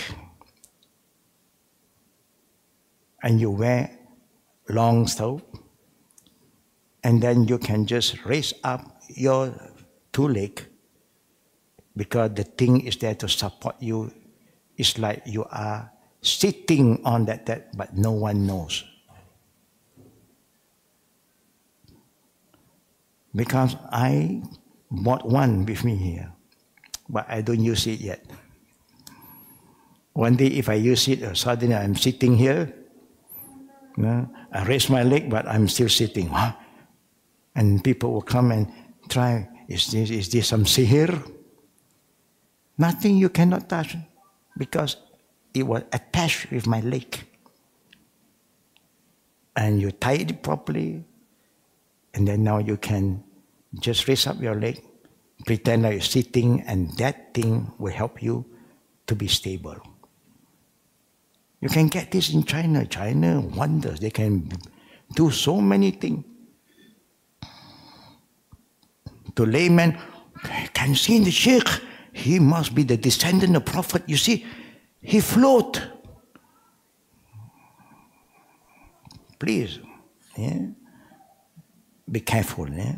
And you wear long stuff. And then you can just raise up your two legs because the thing is there to support you. It's like you are sitting on that, that but no one knows. Because I bought one with me here, but I don't use it yet. One day if I use it, suddenly I'm sitting here. You know, I raise my leg, but I'm still sitting. Huh? And people will come and try, is this, is this some sihir? Nothing you cannot touch because it was attached with my leg. And you tie it properly, and then now you can just raise up your leg, pretend like you're sitting, and that thing will help you to be stable. You can get this in China. China wonders. They can do so many things. To layman, can see the sheikh, he must be the descendant of Prophet. You see, he float. Please, yeah? Be careful. Yeah?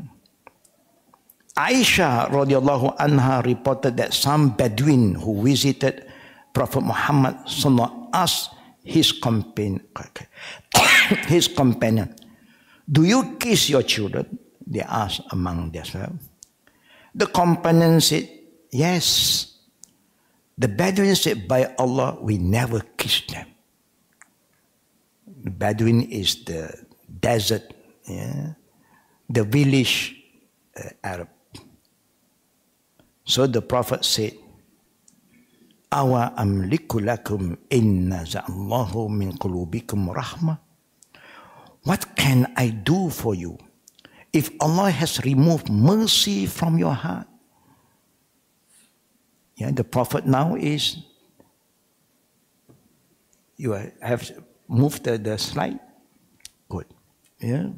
Aisha radiallahu anha reported that some Bedouin who visited Prophet Muhammad sallallahu asked his companion, his companion, do you kiss your children? They asked among themselves. The companion said, yes. The Bedouin said, by Allah, we never kiss them. The Bedouin is the desert, yeah? The village uh, Arab. So the Prophet said, Awa amliku lakum inna za'allahu min qulubikum rahmah. What can I do for you if Allah has removed mercy from your heart? Yeah, the Prophet now is, you have moved the, the slide. Good. Yeah.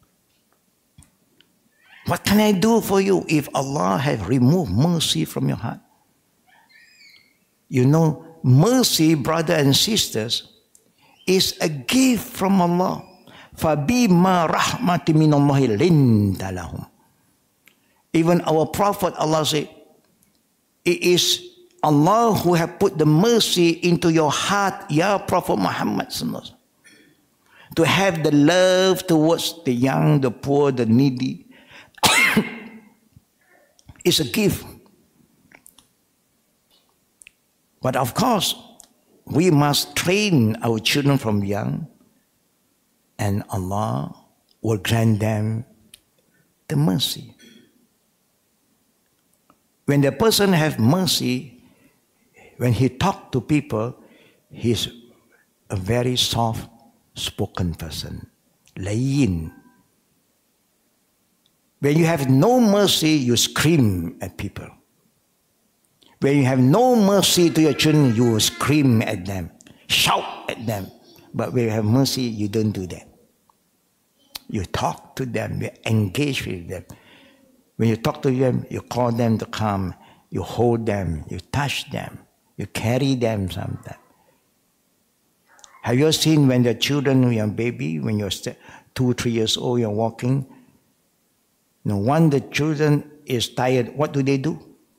What can I do for you if Allah have removed mercy from your heart? You know, mercy, brothers and sisters, is a gift from Allah. فَبِمَا رَحْمَةٍ مِّنَ اللَّهِ لِنْتَ لَهُمْ. Even our Prophet, Allah said, it is Allah who have put the mercy into your heart, Ya Prophet Muhammad, to have the love towards the young, the poor, the needy. It's a gift. But of course, we must train our children from young, and Allah will grant them the mercy. When the person has mercy, when he talks to people, he's a very soft-spoken person. Layin. When you have no mercy, you scream at people. When you have no mercy to your children, you scream at them, shout at them. But when you have mercy, you don't do that. You talk to them, you engage with them. When you talk to them, you call them to come, you hold them, you touch them, you carry them sometimes. Have you seen when the children, when you're a baby, when you're two, three years old, you're walking? No one the children is tired, what do they do?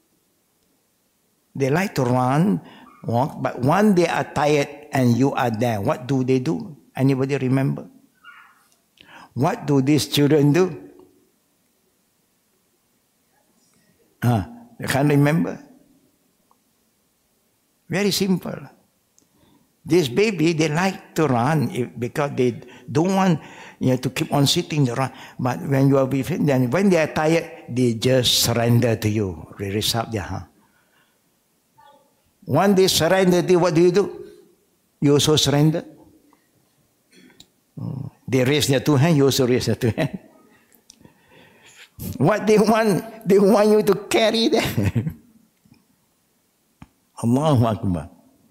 They like to run, walk, but when they are tired and you are there, what do they do? Anybody remember? What do these children do? Huh? You can't remember? Very simple. This baby, they like to run if, because they don't want you know, to keep on sitting to run. But when you are with them, when they are tired, they just surrender to you. They raise up their hand. When they surrender to you, what do you do? You also surrender. They raise their two hands, you also raise their two hands. What they want, they want you to carry them. Allahu Akbar.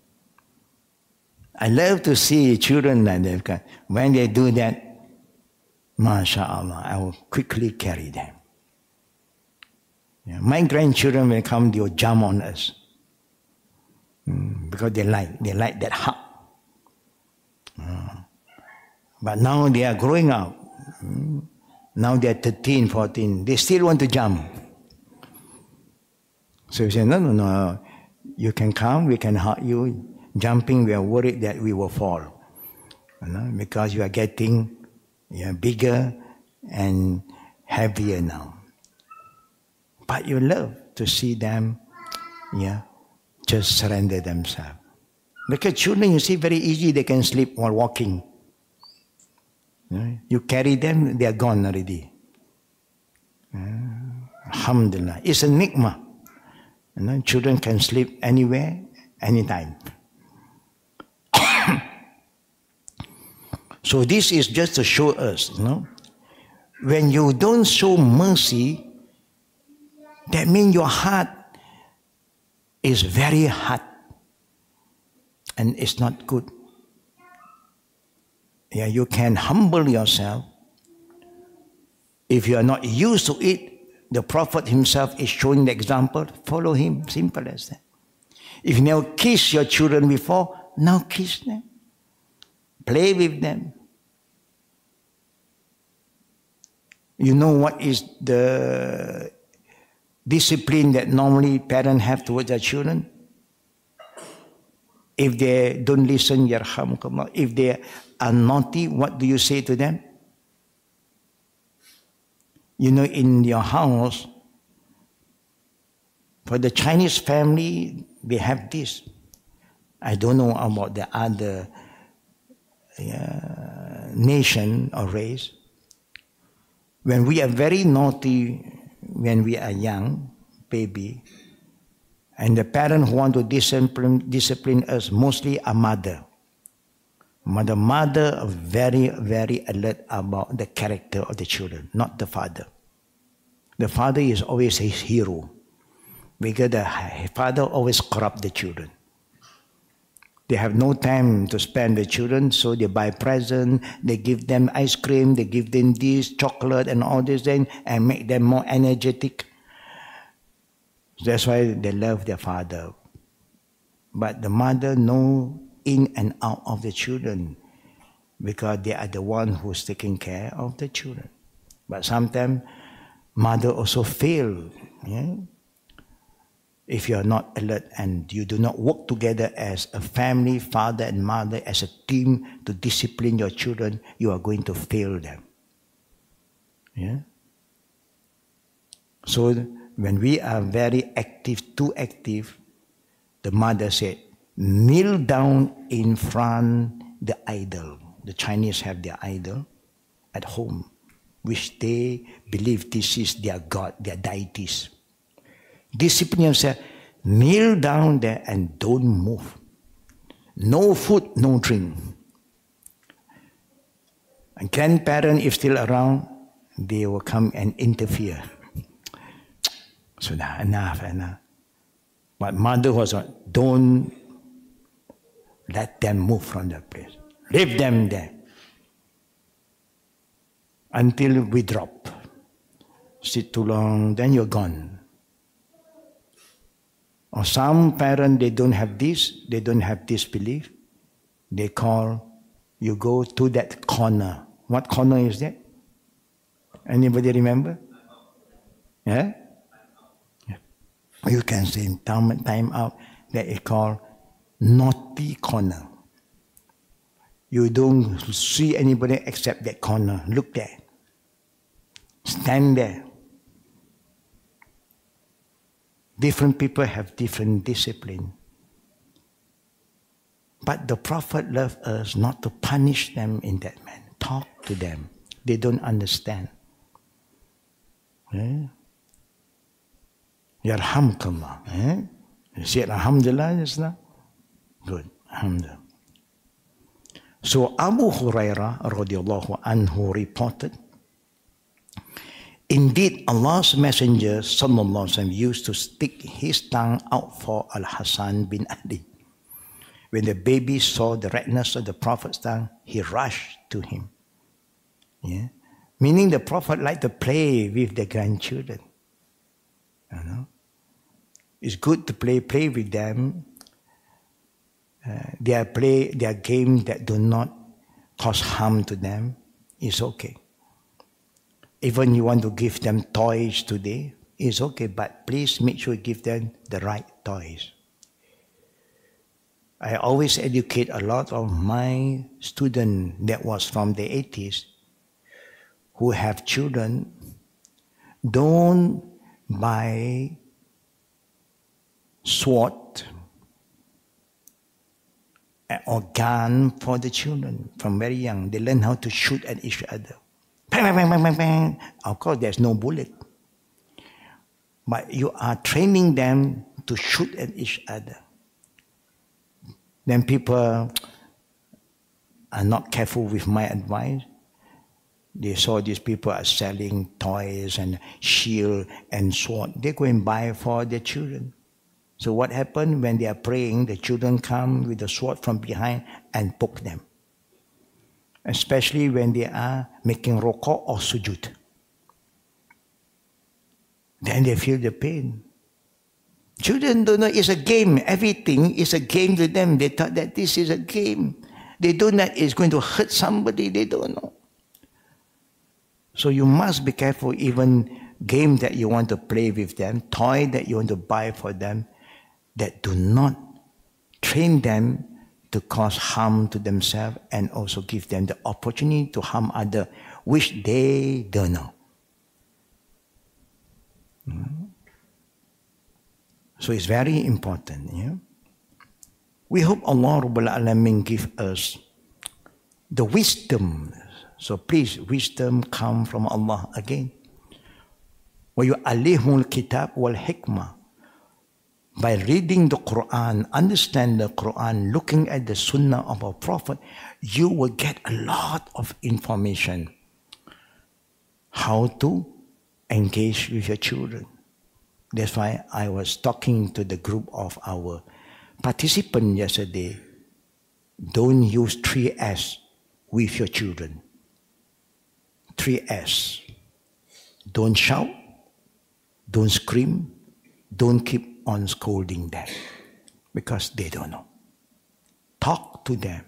I love to see children like that. When they do that, MashaAllah, I will quickly carry them. Yeah, my grandchildren, when they come, they will jump on us. Mm, because they like, they like that hug. Mm. But now they are growing up. Mm. Now they are thirteen, fourteen. They still want to jump. So we say, no, no, no. You can come, we can hug you. Jumping, we are worried that we will fall. You know, because you are getting you know, bigger and heavier now. But you love to see them yeah, just surrender themselves. Because children, you see, very easy, they can sleep while walking. You know, you carry them, they are gone already. Uh, Alhamdulillah. It's a nikmah. You know, children can sleep anywhere, anytime. So this is just to show us, you know, when you don't show mercy, that means your heart is very hard and it's not good. Yeah, you can humble yourself. If you are not used to it, the Prophet himself is showing the example, follow him, simple as that. If you never kiss your children before, now kiss them. Play with them. You know what is the discipline that normally parents have towards their children? If they don't listen, yarhamkumullah. If they are naughty, what do you say to them? You know, in your house, for the Chinese family, they have this. I don't know about the other uh, nation or race. When we are very naughty, when we are young, baby, and the parent who want to discipline, discipline us, mostly a mother. Mother, mother are very, very alert about the character of the children, not the father. The father is always his hero, because the father always corrupt the children. They have no time to spend with children, so they buy presents, they give them ice cream, they give them this, chocolate and all this thing, and make them more energetic. That's why they love their father. But the mother know in and out of the children because they are the one who's taking care of the children. But sometimes mother also fail. Yeah? If you are not alert and you do not work together as a family, father and mother, as a team to discipline your children, you are going to fail them. Yeah? So when we are very active, too active, the mother said, kneel down in front the idol. The Chinese have their idol at home, which they believe this is their God, their deities. Discipline yourself, kneel down there and don't move. No food, no drink. And grandparent, if still around, they will come and interfere. So now, enough, enough. But mother was like, don't let them move from that place. Leave them there. Until we drop. Sit too long, then you're gone. Or some parents, they don't have this, they don't have this belief. They call, you go to that corner. What corner is that? Anybody remember? Yeah? Yeah. You can say time, time out, that is called naughty corner. You don't see anybody except that corner. Look there. Stand there. Different people have different discipline. But the Prophet loved us not to punish them in that manner. Talk to them. They don't understand. Eh? Yarhamkallah. Eh? You say Alhamdulillah just now? Good. Alhamdulillah. So Abu Hurairah radiallahu anhu reported, indeed, Allah's Messenger sallallahu alaihi wasallam used to stick his tongue out for Al-Hasan bin Ali. When the baby saw the redness of the Prophet's tongue, he rushed to him. Yeah? Meaning the Prophet liked to play with the grandchildren. You know? It's good to play, play with them. Uh, their play, their games that do not cause harm to them is okay. Even you want to give them toys today, it's okay, but please make sure you give them the right toys. I always educate a lot of my students that was from the eighties who have children. Don't buy sword or gun for the children from very young. They learn how to shoot at each other. Bang, bang, bang, bang, bang. Of course, there's no bullet. But you are training them to shoot at each other. Then people are not careful with my advice. They saw these people are selling toys and shield and sword. They go and buy for their children. So what happened when they are praying, the children come with the sword from behind and poke them. Especially when they are making rukuk or sujud. Then they feel the pain. Children don't know it's a game. Everything is a game to them. They thought that this is a game. They don't know it's going to hurt somebody. They don't know. So you must be careful, even game that you want to play with them, toy that you want to buy for them, that do not train them to cause harm to themselves and also give them the opportunity to harm others, which they don't know. Mm-hmm. So it's very important. Yeah? We hope Allah Rabbul Alamin give us the wisdom. So please, wisdom come from Allah again. وَيُعَلِّهُ الْكِتَابُ وَالْحِكْمَةِ. By reading the Quran, understand the Quran, looking at the Sunnah of our Prophet, you will get a lot of information. How to engage with your children. That's why I was talking to the group of our participants yesterday don't use three S with your children. Three S. Don't shout, don't scream, don't keep on scolding them because they don't know. Talk to them,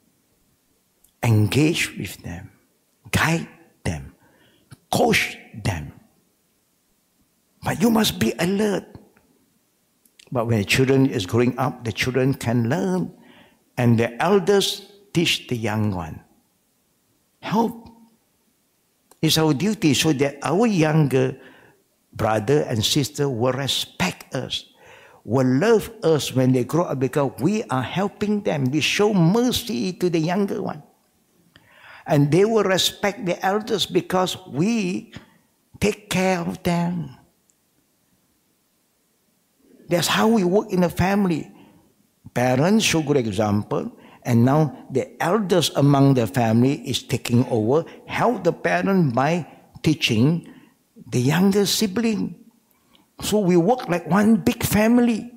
engage with them, guide them, coach them. But you must be alert. But when the children is growing up, the children can learn, and the elders teach the young one. Help. It's our duty so that our younger brother and sister will respect us, will love us when they grow up because we are helping them. We show mercy to the younger one. And they will respect the elders because we take care of them. That's how we work in a family. Parents show good example, and now the elders among the family is taking over, help the parent by teaching the younger sibling. So we work like one big family.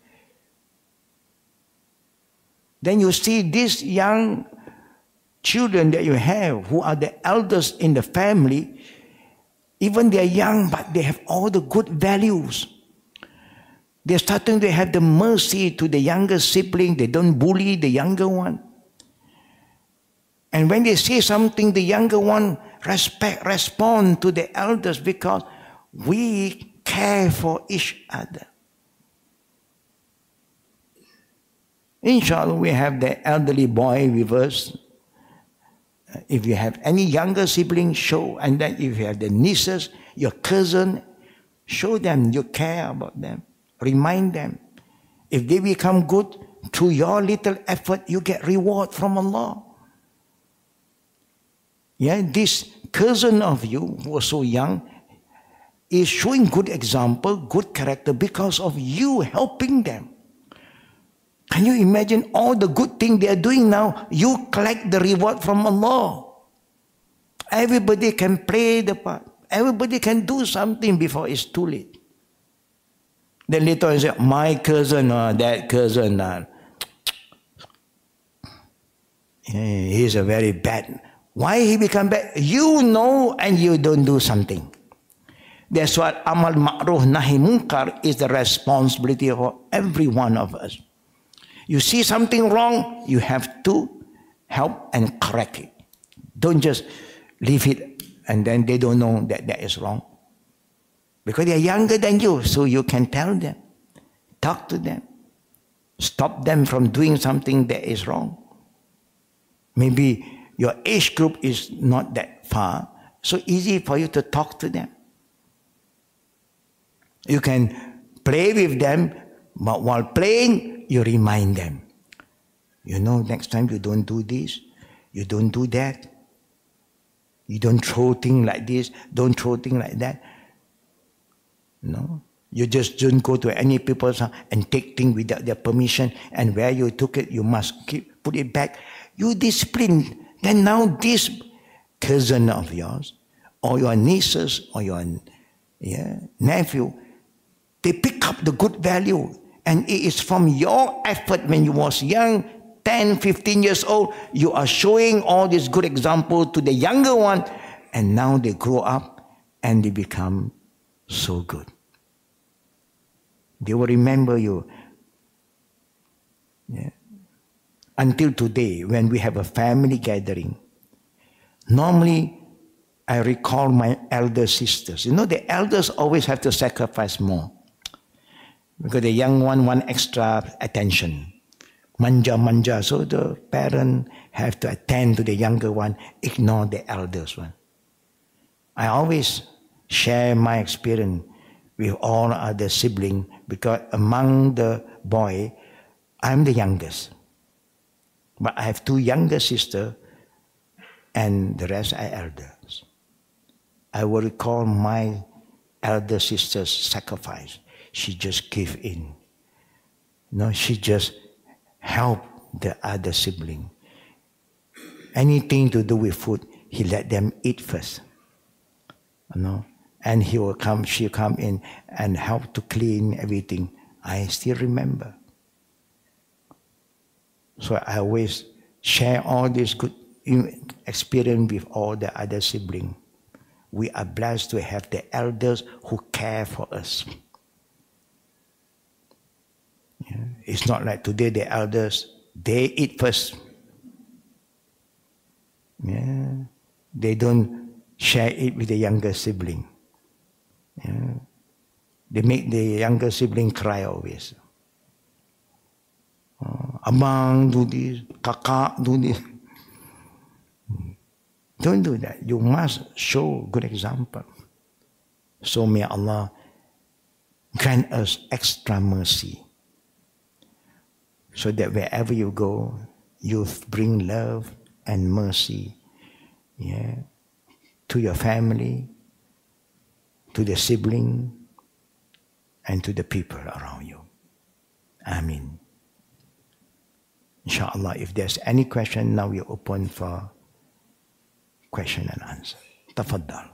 Then you see these young children that you have who are the elders in the family, even they are young, but they have all the good values. They're starting to have the mercy to the younger sibling. They don't bully the younger one. And when they say something, the younger one respect, respond to the elders because we care for each other. Inshallah, we have the elderly boy with us. If you have any younger siblings, show. And then if you have the nieces, your cousin, show them you care about them. Remind them. If they become good, through your little effort, you get reward from Allah. Yeah, this cousin of you, who was so young, is showing good example, good character because of you helping them. Can you imagine all the good things they are doing now? You collect the reward from Allah. Everybody can play the part. Everybody can do something before it's too late. Then later on, say, my cousin or that cousin, uh, he's a very bad. Why he become bad? You know and you don't do something. That's what amal ma'ruf nahi munkar is the responsibility of every one of us. You see something wrong, you have to help and correct it. Don't just leave it and then they don't know that that is wrong. Because they are younger than you, so you can tell them, talk to them, stop them from doing something that is wrong. Maybe your age group is not that far, so easy for you to talk to them. You can play with them, but while playing, you remind them. You know, next time you don't do this, you don't do that. You don't throw things like this, don't throw things like that. No, you just don't go to any people's house and take things without their permission. And where you took it, you must keep, put it back. You discipline. Then now this cousin of yours, or your nieces, or your yeah, nephew, they pick up the good value. And it is from your effort when you was young, ten, fifteen years old, you are showing all this good example to the younger one. And now they grow up and they become so good. They will remember you. Yeah. Until today, when we have a family gathering, normally I recall my elder sisters. You know, the elders always have to sacrifice more. Because the young one want extra attention. Manja, manja. So the parent have to attend to the younger one, ignore the elders one. I always share my experience with all other siblings because among the boy, I'm the youngest. But I have two younger sisters and the rest are elders. I will recall my elder sister's sacrifice. She just gave in. No, she just helped the other sibling. Anything to do with food, he let them eat first. You know? And he will come, she'll come in and help to clean everything. I still remember. So I always share all this good experience with all the other siblings. We are blessed to have the elders who care for us. Yeah. It's not like today the elders, they eat first. Yeah. They don't share it with the younger sibling. Yeah. They make the younger sibling cry always. Uh, Abang do this, kakak do this. Don't do that. You must show good example. So may Allah grant us extra mercy, so that wherever you go, you bring love and mercy, yeah, to your family, to the sibling, and to the people around you. Ameen. Inshallah, if there's any question, now we're open for question and answer. Tafaddal.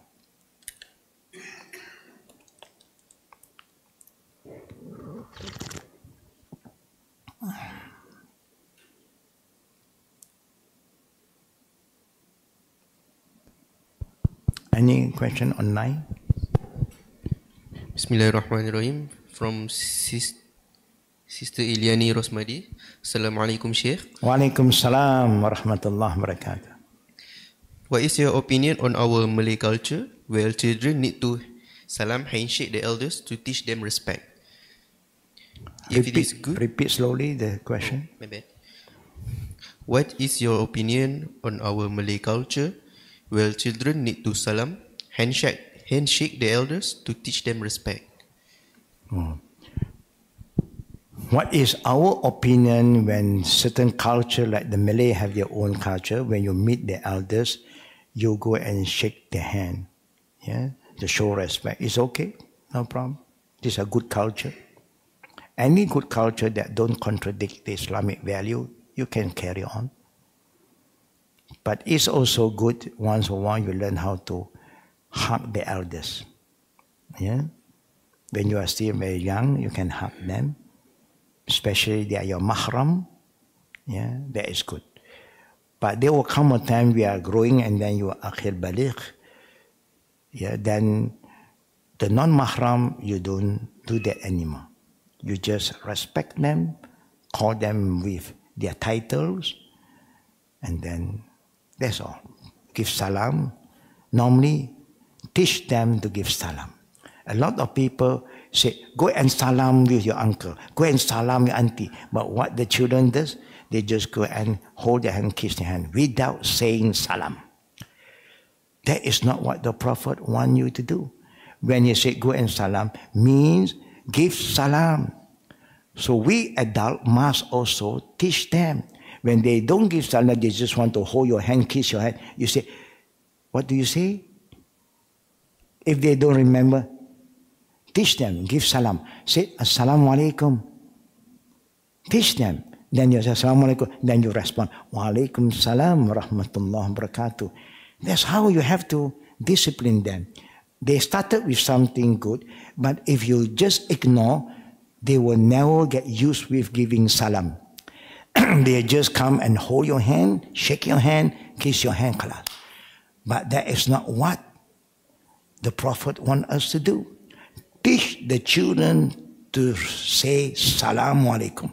Any question online? Bismillahirrahmanirrahim. From sis, Sister Iliani Rosmadi. Assalamualaikum Sheikh. Waalaikumsalam warahmatullahi wabarakatuh. What is your opinion on our Malay culture where children need to salam handshake the elders to teach them respect? If Repeat, it is good, repeat slowly the question. my bad. What is your opinion on our Malay culture where children need to salam handshake handshake the elders to teach them respect? Hmm. What is our opinion when certain culture like the Malay have their own culture? When you meet the elders, you go and shake their hand, yeah, to show respect. It's okay, no problem. This is a good culture. Any good culture that don't contradict the Islamic value, you can carry on. But it's also good once in a while you learn how to hug the elders. Yeah, when you are still very young, you can hug them. Especially they are your mahram, yeah, that is good. But there will come a time we are growing and then you are akhir baligh, yeah, then the non-mahram, you don't do that anymore. You just respect them, call them with their titles, and then that's all. Give salam. Normally, teach them to give salam. A lot of people say, go and salam with your uncle, go and salam your auntie. But what the children does, they just go and hold their hand, kiss their hand, without saying salam. That is not what the Prophet wants you to do. When he said go and salam, means give salam. So we adults must also teach them. When they don't give salam, they just want to hold your hand, kiss your hand. You say, what do you say? If they don't remember, teach them, give salam. Say, Assalamu alaikum. Teach them. Then you say, Assalamu alaikum. Then you respond, Wa alaikum salam wa rahmatullahi wa barakatuh. That's how you have to discipline them. They started with something good, but if you just ignore, they will never get used with giving salam. They just come and hold your hand, shake your hand, kiss your hand, kalas. But that is not what the Prophet wants us to do. Teach the children to say Salamu Alaikum.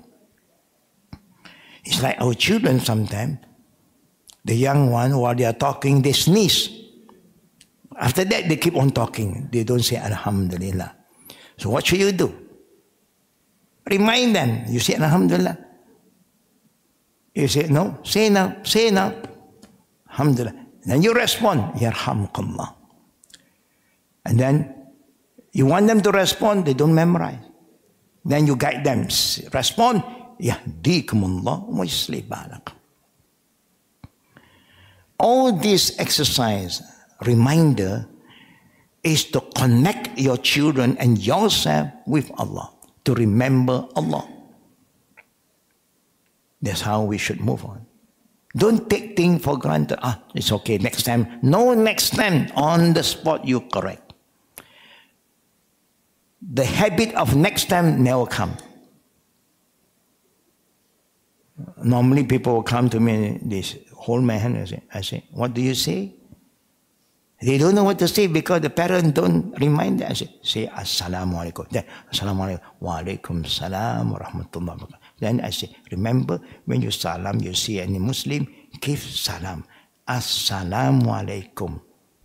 It's like our children sometimes, the young one, while they are talking, they sneeze. After that, they keep on talking. They don't say Alhamdulillah. So what should you do? Remind them. You say Alhamdulillah. You say no. Say now. Say now. Alhamdulillah. Then you respond, Yarhamkallah. And then you want them to respond, they don't memorize. Then you guide them. Respond, Yahdikumullah wa yuslih balakum. All this exercise, reminder, is to connect your children and yourself with Allah, to remember Allah. That's how we should move on. Don't take things for granted. Ah, it's okay, next time. No, next time, on the spot you correct. The habit of next time never come. Normally people will come to me and they hold my hand and say, I say, what do you say? They don't know what to say because the parents don't remind them. I say, say Assalamu alaikum. Then, Assalamu alaikum. Wa alaikum salam wa rahmatullah wa barakatuh. Then I say, remember when you salam, you see any Muslim, give salam. Assalamu alaikum.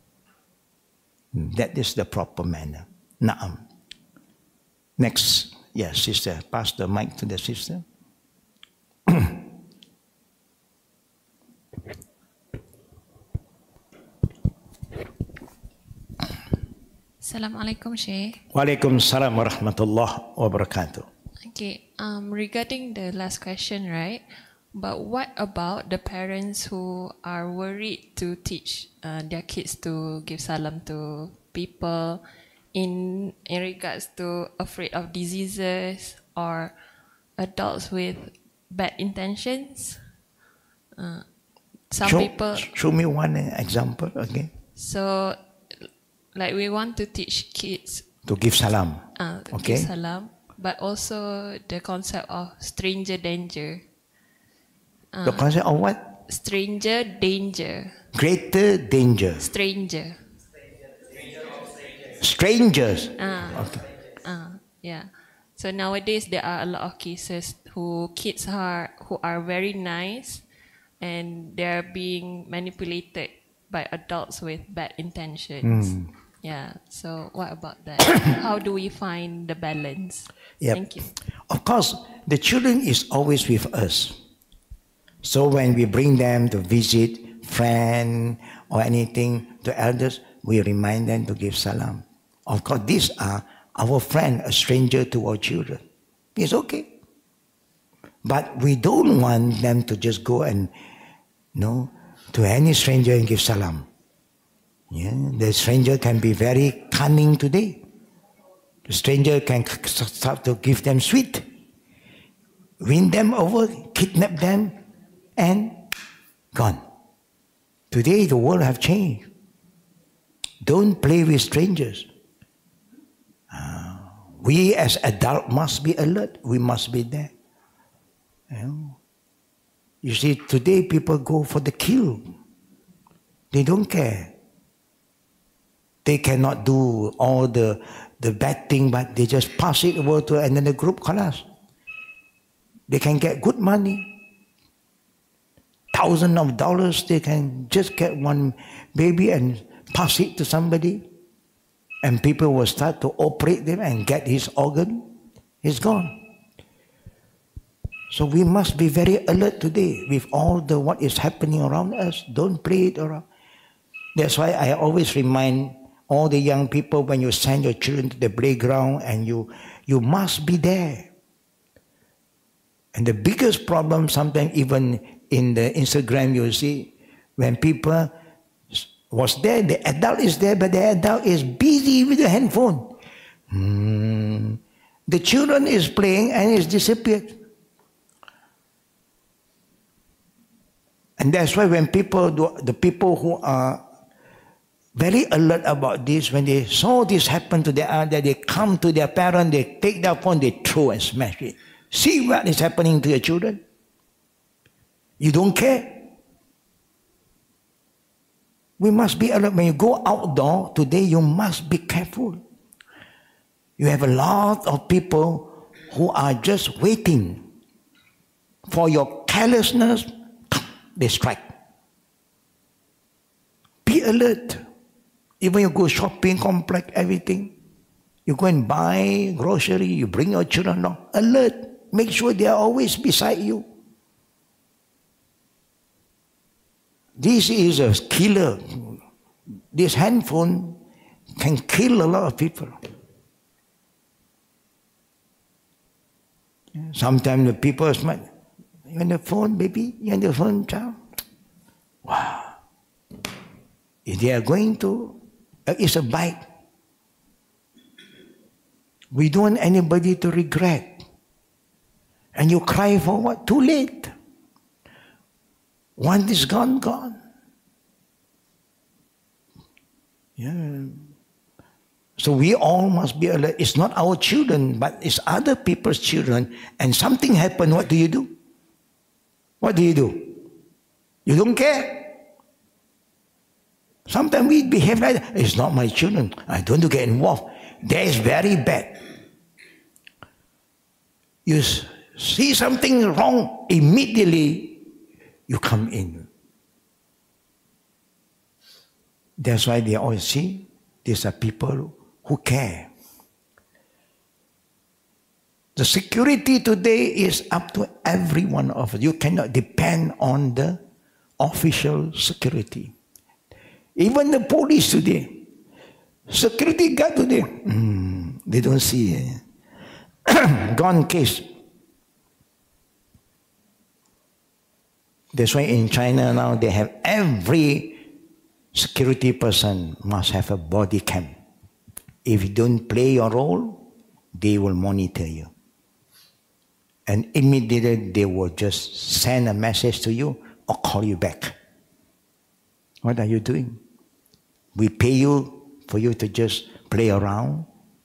That is the proper manner. Naam. Next. Yes, sister. Pass the mic to the sister. Assalamualaikum, Sheikh. Waalaikumsalam warahmatullahi wabarakatuh. Okay, um, regarding the last question, right? But what about the parents who are worried to teach uh, their kids to give salam to people in in regards to afraid of diseases or adults with bad intentions? Uh, some show, people. Show me one example again. So, like we want to teach kids to give salam. Uh, to okay. give salam, but also the concept of stranger danger. Uh, the concept of what? Stranger danger. Greater danger. Stranger. Strangers. Uh, okay. Uh, yeah. So nowadays there are a lot of cases who kids are who are very nice, and they're being manipulated by adults with bad intentions. Mm. Yeah. So what about that? How do we find the balance? Yep. Thank you. Of course, the children is always with us. So when we bring them to visit friend or anything to elders, we remind them to give salam. Of course, these are our friend, a stranger to our children. It's okay. But we don't want them to just go and, you know, to any stranger and give salam. Yeah, the stranger can be very cunning today. The stranger can start to give them sweet, win them over, kidnap them, and gone. Today the world have changed. Don't play with strangers. Uh, we as adults must be alert. We must be there. You know? You see, today people go for the kill. They don't care. They cannot do all the, the bad thing, but they just pass it over to another group, khalas. They can get good money. Thousands of dollars, they can just get one baby and pass it to somebody. And people will start to operate them and get his organ. He's gone. So we must be very alert today with all the what is happening around us. Don't play it around. That's why I always remind all the young people when you send your children to the playground, and you you must be there. And the biggest problem sometimes even in the Instagram you see, when people was there, the adult is there, but the adult is busy with the handphone. Hmm. The children is playing and it's disappeared. And that's why when people, do, the people who are very alert about this, when they saw this happen to their other, they come to their parent, they take their phone, they throw and smash it. See what is happening to your children? You don't care? We must be alert. When you go outdoor today, you must be careful. You have a lot of people who are just waiting for your carelessness. They strike. Be alert. Even you go shopping complex, everything. You go and buy grocery, you bring your children along. Alert. Make sure they are always beside you. This is a killer. This handphone can kill a lot of people. Sometimes the people smile. You on the phone, baby? You on the phone, child? Wow. If they are going to, uh, it's a bite. We don't want anybody to regret. And you cry for what? Too late. One is gone, gone. Yeah. So we all must be alert. It's not our children, but it's other people's children. And something happened, what do you do? What do you do? You don't care? Sometimes we behave like that. It's not my children. I don't want to get involved. That is very bad. You see something wrong, immediately you come in. That's why they always see, these are people who care. The security today is up to every one of us. You cannot depend on the official security. Even the police today, security guard today, mm, they don't see. Gone case. That's why in China now they have every security person must have a body cam. If you don't play your role, they will monitor you. And immediately they will just send a message to you or call you back. What are you doing? We pay you for you to just play around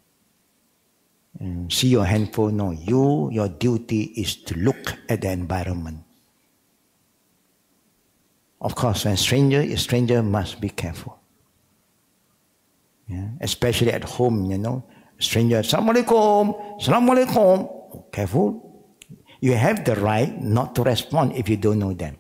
and see your handphone. No, you, your duty is to look at the environment. Of course, when stranger is stranger, must be careful. Yeah? Especially at home, you know. Stranger, Assalamualaikum, Assalamualaikum. Careful. You have the right not to respond if you don't know them.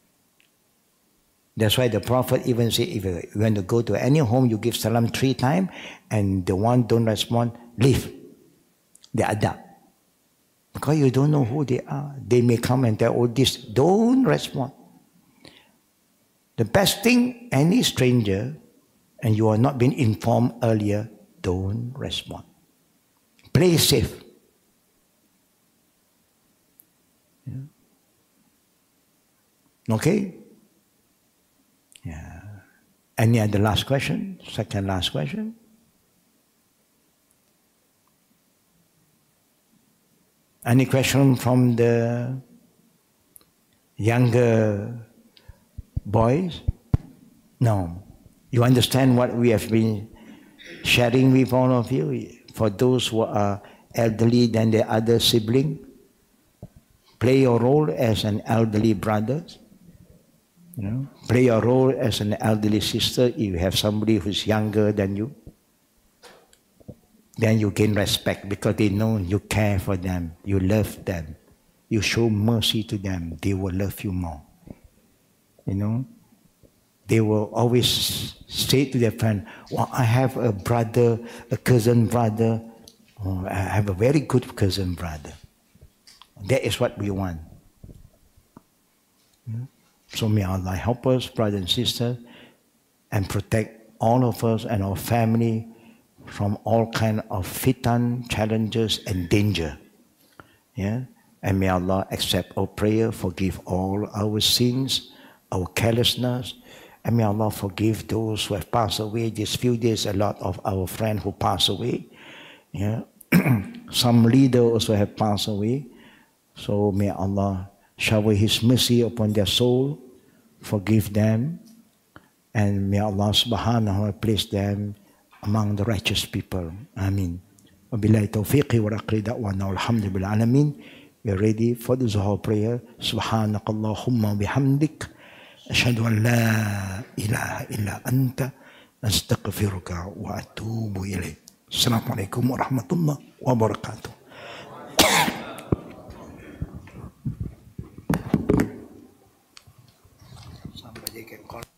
That's why the Prophet even said, if you want to go to any home, you give salam three times, and the one don't respond, leave. The adab. Because you don't know who they are. They may come and tell, oh, this, don't respond. The best thing, any stranger, and you are not being informed earlier, don't respond. Play safe. Yeah. Okay? Yeah. Any other last question? Second last question? Any question from the younger boys? No. You understand what we have been sharing with all of you? For those who are elderly than their other sibling, play your role as an elderly brother. You know, play your role as an elderly sister. If you have somebody who's younger than you, then you gain respect because they know you care for them, you love them, you show mercy to them, they will love you more. You know, they will always say to their friend, well, I have a brother, a cousin brother, oh, I have a very good cousin brother. That is what we want. Yeah? So may Allah help us, brothers and sisters, and protect all of us and our family from all kind of fitan, challenges, and danger. Yeah? And may Allah accept our prayer, forgive all our sins, our carelessness, and may Allah forgive those who have passed away. These few days, a lot of our friends who passed away. Yeah? Some leaders also have passed away. So may Allah shower His mercy upon their soul, forgive them, and may Allah subhanahu wa ta'ala place them among the righteous people. Ameen. Wabillahi tawfiqi wa raqli da'wana walhamdulillah alamin. We are ready for the Zuhur prayer. Subhanakallahumma bihamdik. Ashhadu an la ilaha illa anta. Astaghfiruka wa atubu ilayk. Assalamualaikum warahmatullahi wabarakatuh. Somebody can call.